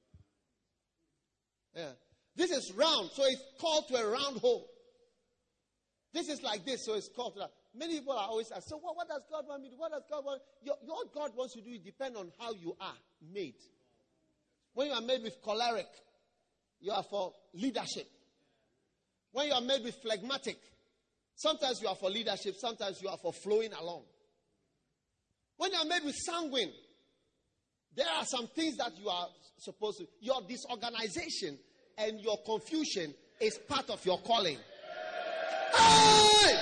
[SPEAKER 4] Yeah. This is round, so it's called to a round hole. This is like this, so it's called to that. Many people are always asking, so what, what does God want me to do? What does God want? Your, your God wants you to do it depends on how you are made. When you are made with choleric, you are for leadership. When you are made with phlegmatic, sometimes you are for leadership, sometimes you are for flowing along. When you are made with sanguine, there are some things that you are supposed to. Your disorganization and your confusion is part of your calling. Hey!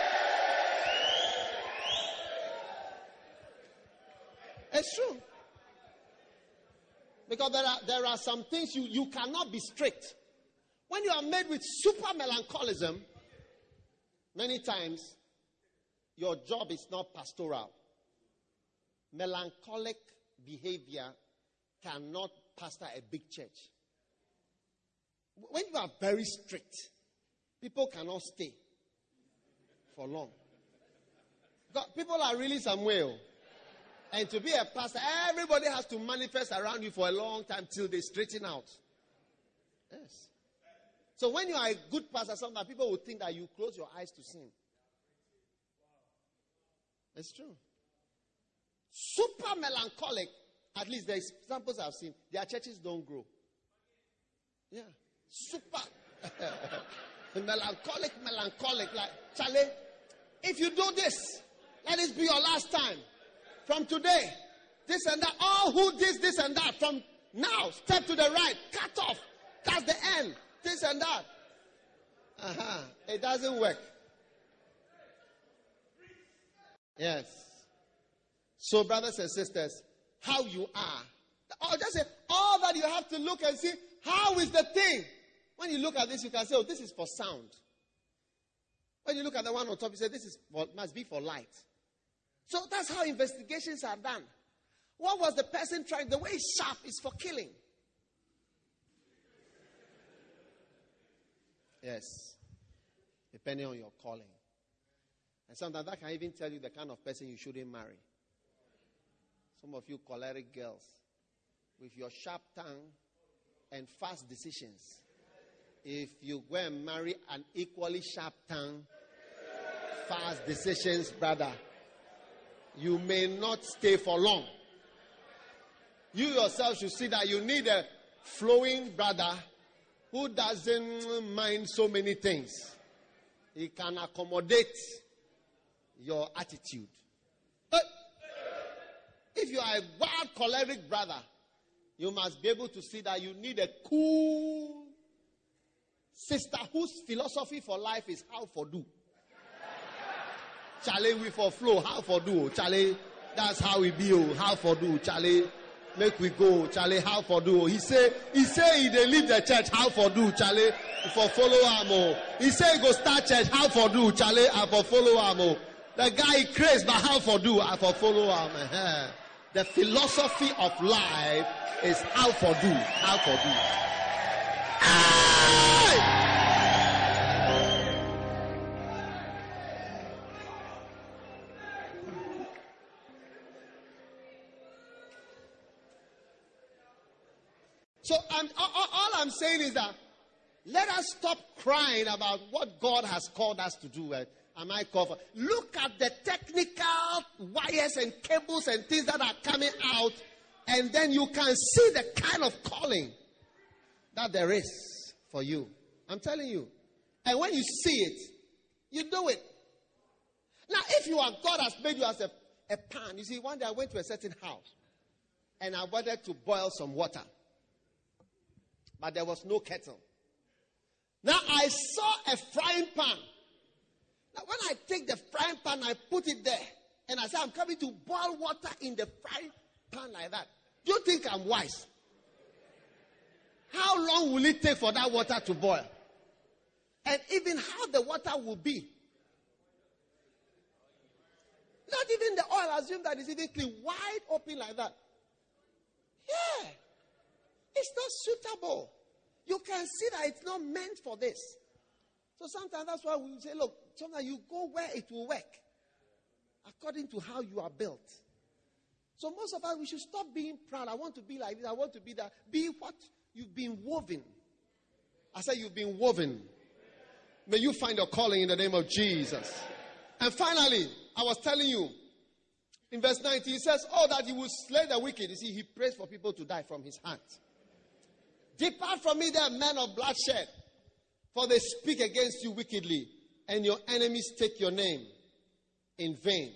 [SPEAKER 4] It's true. Because there are, there are some things you, you cannot be strict. When you are made with super melancholism, many times your job is not pastoral. Melancholic behavior cannot pastor a big church. When you are very strict, people cannot stay for long. God, people are really somewhere. And to be a pastor, everybody has to manifest around you for a long time till they straighten out. Yes. So when you are a good pastor, sometimes people will think that you close your eyes to sin. It's true. Super melancholic, at least the examples I've seen, their churches don't grow. Yeah. Super melancholic, melancholic. Like, Charlie, if you do this, let this be your last time. From today, this and that, all who this, this and that, from now, step to the right, cut off. That's the end. This and that. Uh-huh. It doesn't work. Yes. So, brothers and sisters, how you are. Or just say, all that you have to look and see, how is the thing? When you look at this, you can say, oh, this is for sound. When you look at the one on top, you say, this is for, must be for light. So that's how investigations are done. What was the person trying? The way it's sharp is for killing. Yes. Depending on your calling. And sometimes that can even tell you the kind of person you shouldn't marry. Some of you choleric girls, with your sharp tongue and fast decisions, if you go and marry an equally sharp tongue, fast decisions, brother, you may not stay for long. You yourself should see that you need a flowing brother who doesn't mind so many things. He can accommodate your attitude. But if you are a wild choleric brother, you must be able to see that you need a cool sister whose philosophy for life is how for do. Charlie, we for flow, how for do. Charlie, that's how we be. Oh, how for do. Charlie, make we go. Charlie, how for do. He say, he say he they leave the church. How for do. Charlie, for follow him. Oh. He say he go start church. How for do. Charlie, I for follow him. Oh. The guy he crazy, but how for do. I for follow him. Uh-huh. The philosophy of life is how for do. How for do. Hey! I'm, all, all I'm saying is that let us stop crying about what God has called us to do. Uh, am I called for? Look at the technical wires and cables and things that are coming out, and then you can see the kind of calling that there is for you. I'm telling you. And when you see it, you do it. Now, if you are, God has made you as a, a pan. You see, one day I went to a certain house, and I wanted to boil some water. But there was no kettle. Now I saw a frying pan. Now when I take the frying pan, I put it there. And I say, I'm coming to boil water in the frying pan like that. Do you think I'm wise? How long will it take for that water to boil? And even how the water will be. Not even the oil, assume that it's even clean, wide open like that. Yeah. It's not suitable. You can see that it's not meant for this. So sometimes that's why we say, look, sometimes you go where it will work. According to how you are built. So most of us, we should stop being proud. I want to be like this. I want to be that. Be what you've been woven. I said you've been woven. May you find your calling in the name of Jesus. And finally, I was telling you, in verse nineteen, he says, oh, that he will slay the wicked. You see, he prays for people to die from his hand. Depart from me, there, men of bloodshed, for they speak against you wickedly, and your enemies take your name in vain.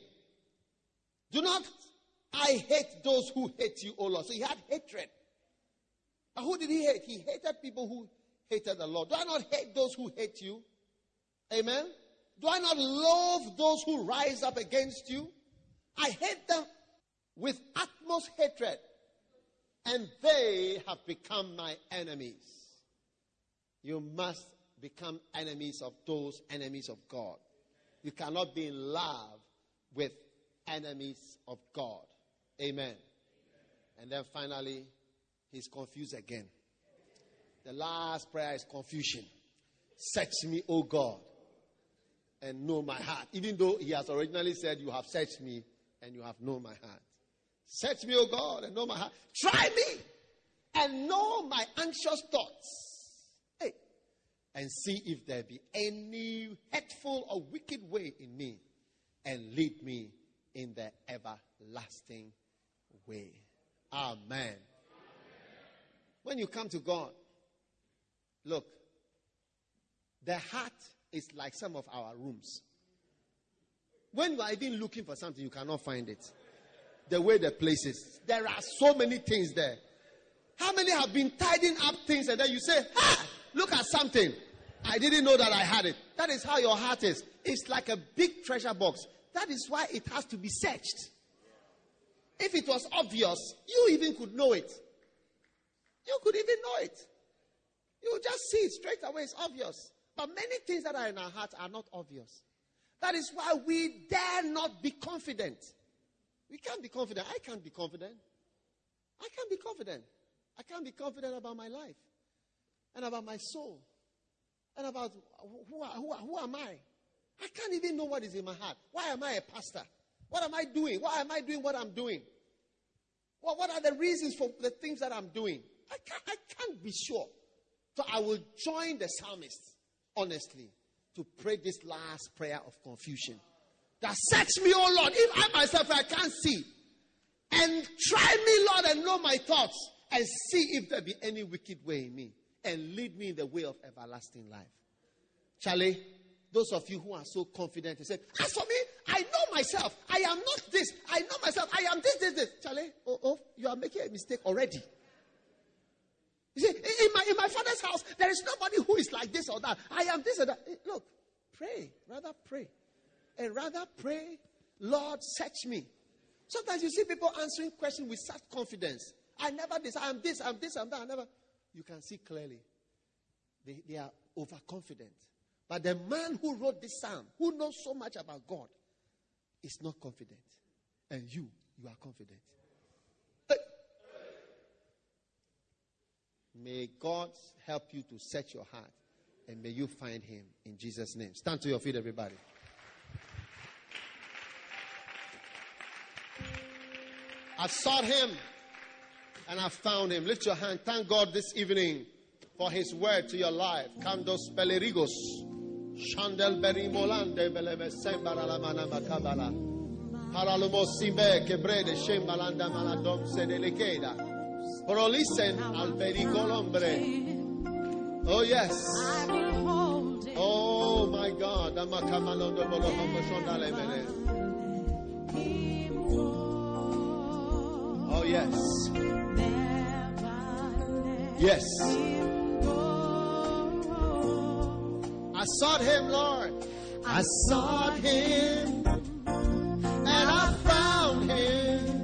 [SPEAKER 4] Do not I hate those who hate you, O Lord. So he had hatred. But who did he hate? He hated people who hated the Lord. Do I not hate those who hate you? Amen? Do I not love those who rise up against you? I hate them with utmost hatred. And they have become my enemies. You must become enemies of those enemies of God. You cannot be in love with enemies of God. Amen. And then finally, he's confused again. The last prayer is confusion. Search me, O God, and know my heart. Even though he has originally said, you have searched me and you have known my heart. Search me, O God, and know my heart. Try me and know my anxious thoughts. Hey, and see if there be any hurtful or wicked way in me, and lead me in the everlasting way. Amen. Amen. When you come to God, look, the heart is like some of our rooms. When you are even looking for something, you cannot find it. The way the place is. There are so many things there. How many have been tidying up things and then you say, ah, look at something. I didn't know that I had it. That is how your heart is. It's like a big treasure box. That is why it has to be searched. If it was obvious, you even could know it. You could even know it. You just see it straight away. It's obvious. But many things that are in our hearts are not obvious. That is why we dare not be confident. We can't be confident. I can't be confident. I can't be confident. I can't be confident about my life. And about my soul. And about who, who, who am I? I can't even know what is in my heart. Why am I a pastor? What am I doing? Why am I doing what I'm doing? What, what are the reasons for the things that I'm doing? I can't, I can't be sure. So I will join the psalmist, honestly, to pray this last prayer of confusion. That search me, O Lord, if I myself I can't see. And try me, Lord, and know my thoughts. And see if there be any wicked way in me. And lead me in the way of everlasting life. Charlie, those of you who are so confident, you say, as for me, I know myself. I am not this. I know myself. I am this, this, this. Charlie, oh, oh, you are making a mistake already. You see, in my, in my father's house, there is nobody who is like this or that. I am this or that. Look, pray. Rather pray. And rather pray, Lord, search me. Sometimes you see people answering questions with such confidence. I never this, I am this, I am this, I am that, I never. You can see clearly. They, they are overconfident. But the man who wrote this psalm, who knows so much about God, is not confident. And you, you are confident. May God help you to search your heart. And may you find him in Jesus' name. Stand to your feet, everybody. I sought him
[SPEAKER 3] And I found him. Lift your hand. Thank God this evening for his word to your life. Candos pelerigos. Shandel berimolande beleme sembarala manabakabala. Haralumo simbe kebrede shembalanda maladom sedelekeda. Prolisen al pericolombre. Oh yes. Oh my God. Amakamalondo bolohomo shondale mene. Oh yes. Yes. I sought him, Lord. I sought him, and I found him,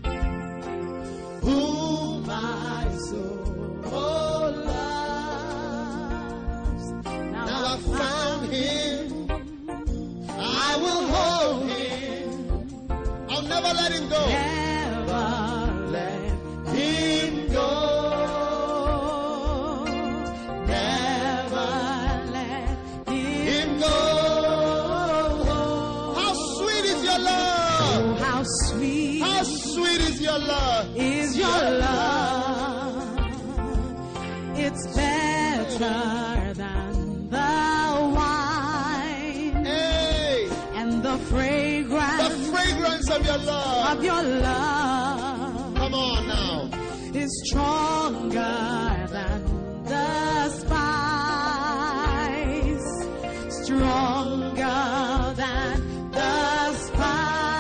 [SPEAKER 3] whom my soul loves. Now I found him. I will hold him. I'll never let him go.
[SPEAKER 2] Never let him go.
[SPEAKER 3] Is
[SPEAKER 2] your love. It's better than the wine.
[SPEAKER 3] Hey.
[SPEAKER 2] And the fragrance,
[SPEAKER 3] the fragrance of your love.
[SPEAKER 2] Of your love.
[SPEAKER 3] Come on now.
[SPEAKER 2] Is stronger than the spice. Stronger than the spice.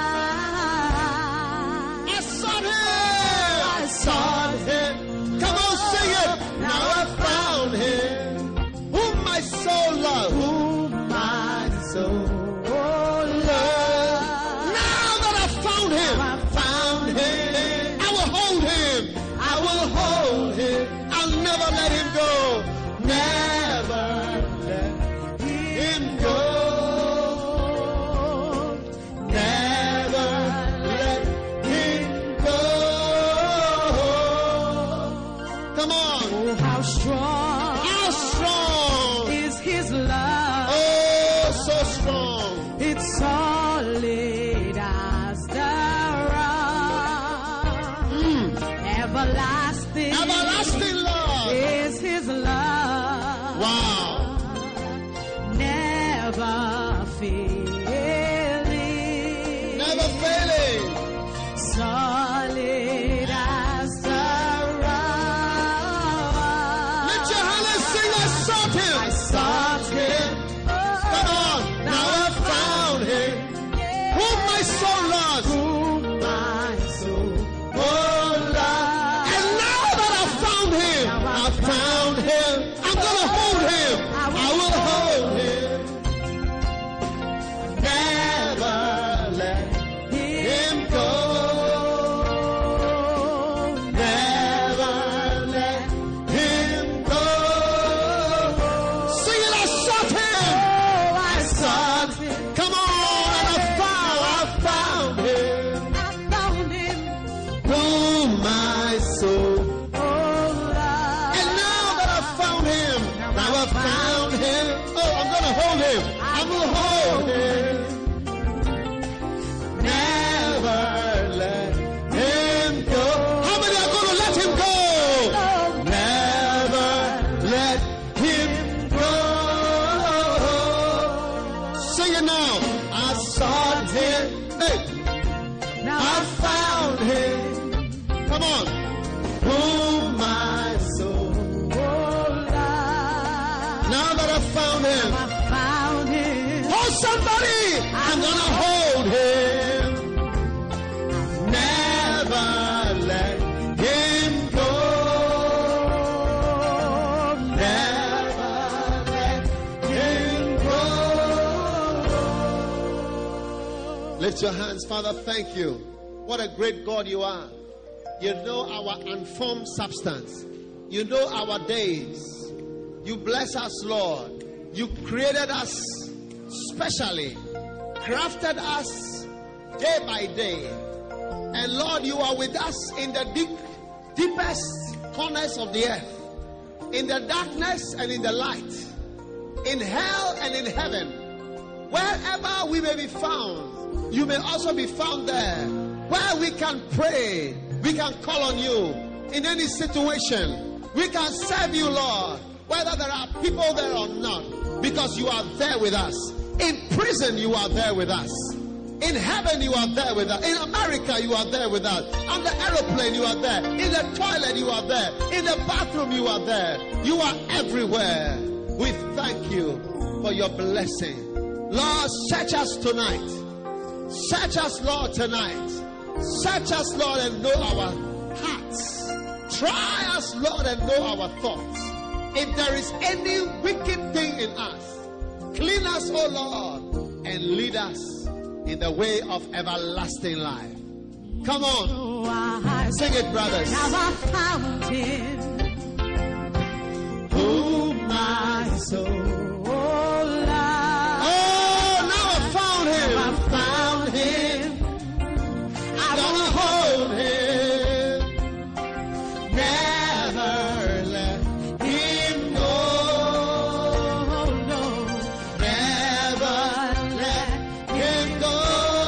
[SPEAKER 3] Lift your hands. Father, thank you. What a great God you are. You know our unformed substance. You know our days. You bless us, Lord. You created us specially, crafted us day by day. And Lord, you are with us in the deep, deepest corners of the earth, in the darkness and in the light, in hell and in heaven. Wherever we may be found, you may also be found there. Where we can pray, we can call on you. in any situation. We can serve you, Lord, whether there are people there or not, because you are there with us. In prison, you are there with us. In heaven, you are there with us. In America, you are there with us. On the aeroplane, you are there. In the toilet, you are there. In the bathroom, you are there. You are everywhere. We thank you for your blessing. Lord, search us tonight. Search us, Lord, tonight. Search us, Lord, and know our hearts. Try us, Lord, and know our thoughts. If there is any wicked thing in us, clean us, O Lord, and lead us in the way of everlasting life. Come on, sing it, brothers.
[SPEAKER 2] Now I found him,
[SPEAKER 3] Oh, my soul.
[SPEAKER 2] oh Lord.
[SPEAKER 3] Oh, now I found him.
[SPEAKER 2] I found him. I
[SPEAKER 3] Gonna hold him. Never let him go.
[SPEAKER 2] will no,
[SPEAKER 3] Never let him go.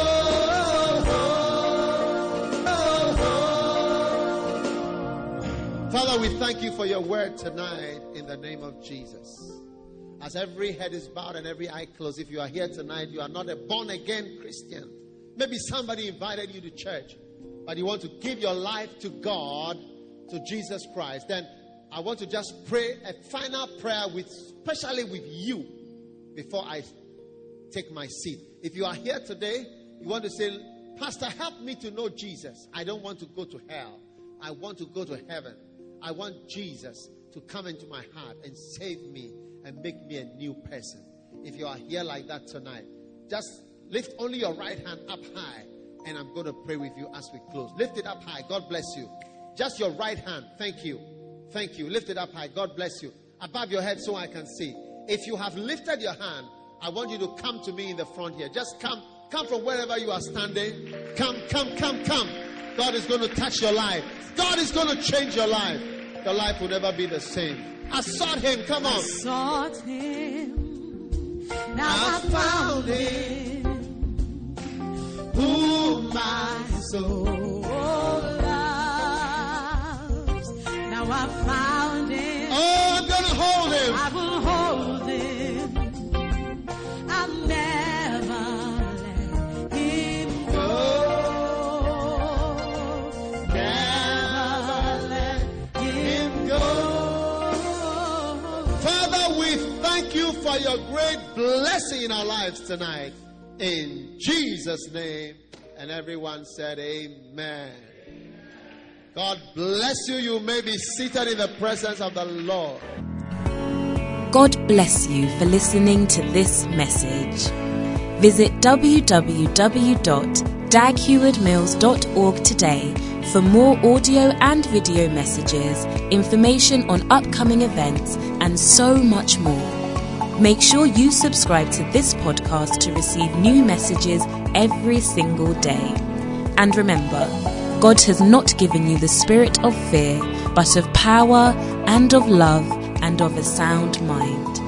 [SPEAKER 3] Father, we thank you for your word tonight in the name of Jesus. As every head is bowed and every eye closed, if you are here tonight, you are not a born-again Christian. Maybe somebody invited you to church, but you want to give your life to God, to Jesus Christ. Then I want to just pray a final prayer, with, especially with you, before I take my seat. If you are here today, you want to say, Pastor, help me to know Jesus. I don't want to go to hell. I want to go to heaven. I want Jesus to come into my heart and save me and make me a new person. If you are here like that tonight, just lift only your right hand up high, and I'm going to pray with you as we close. Lift it up high. God bless you. Just your right hand. Thank you. Thank you. Lift it up high. God bless you. Above your head so I can see. If you have lifted your hand, I want you to come to me in the front here. Just come. Come from wherever you are standing. Come, come, come, come. God is going to touch your life. God is going to change your life. Your life will never be the same. I sought him. Come on.
[SPEAKER 2] sought him. Now
[SPEAKER 3] I
[SPEAKER 2] I found him.
[SPEAKER 3] Who my soul.
[SPEAKER 2] Oh, loves. Now I found him.
[SPEAKER 3] Oh, I'm going to hold him.
[SPEAKER 2] I will hold him. I'll never let him go.
[SPEAKER 3] Never let him go. Father, we thank you for your great blessing in our lives tonight. In Jesus' name. And everyone said amen. God bless you. You may be seated in the presence of the Lord.
[SPEAKER 1] God bless you for listening to this message. Visit w w w dot dag heward mills dot org today for more audio and video messages, information on upcoming events, and so much more. Make sure you subscribe to this podcast to receive new messages every single day. And remember, God has not given you the spirit of fear, but of power and of love and of a sound mind.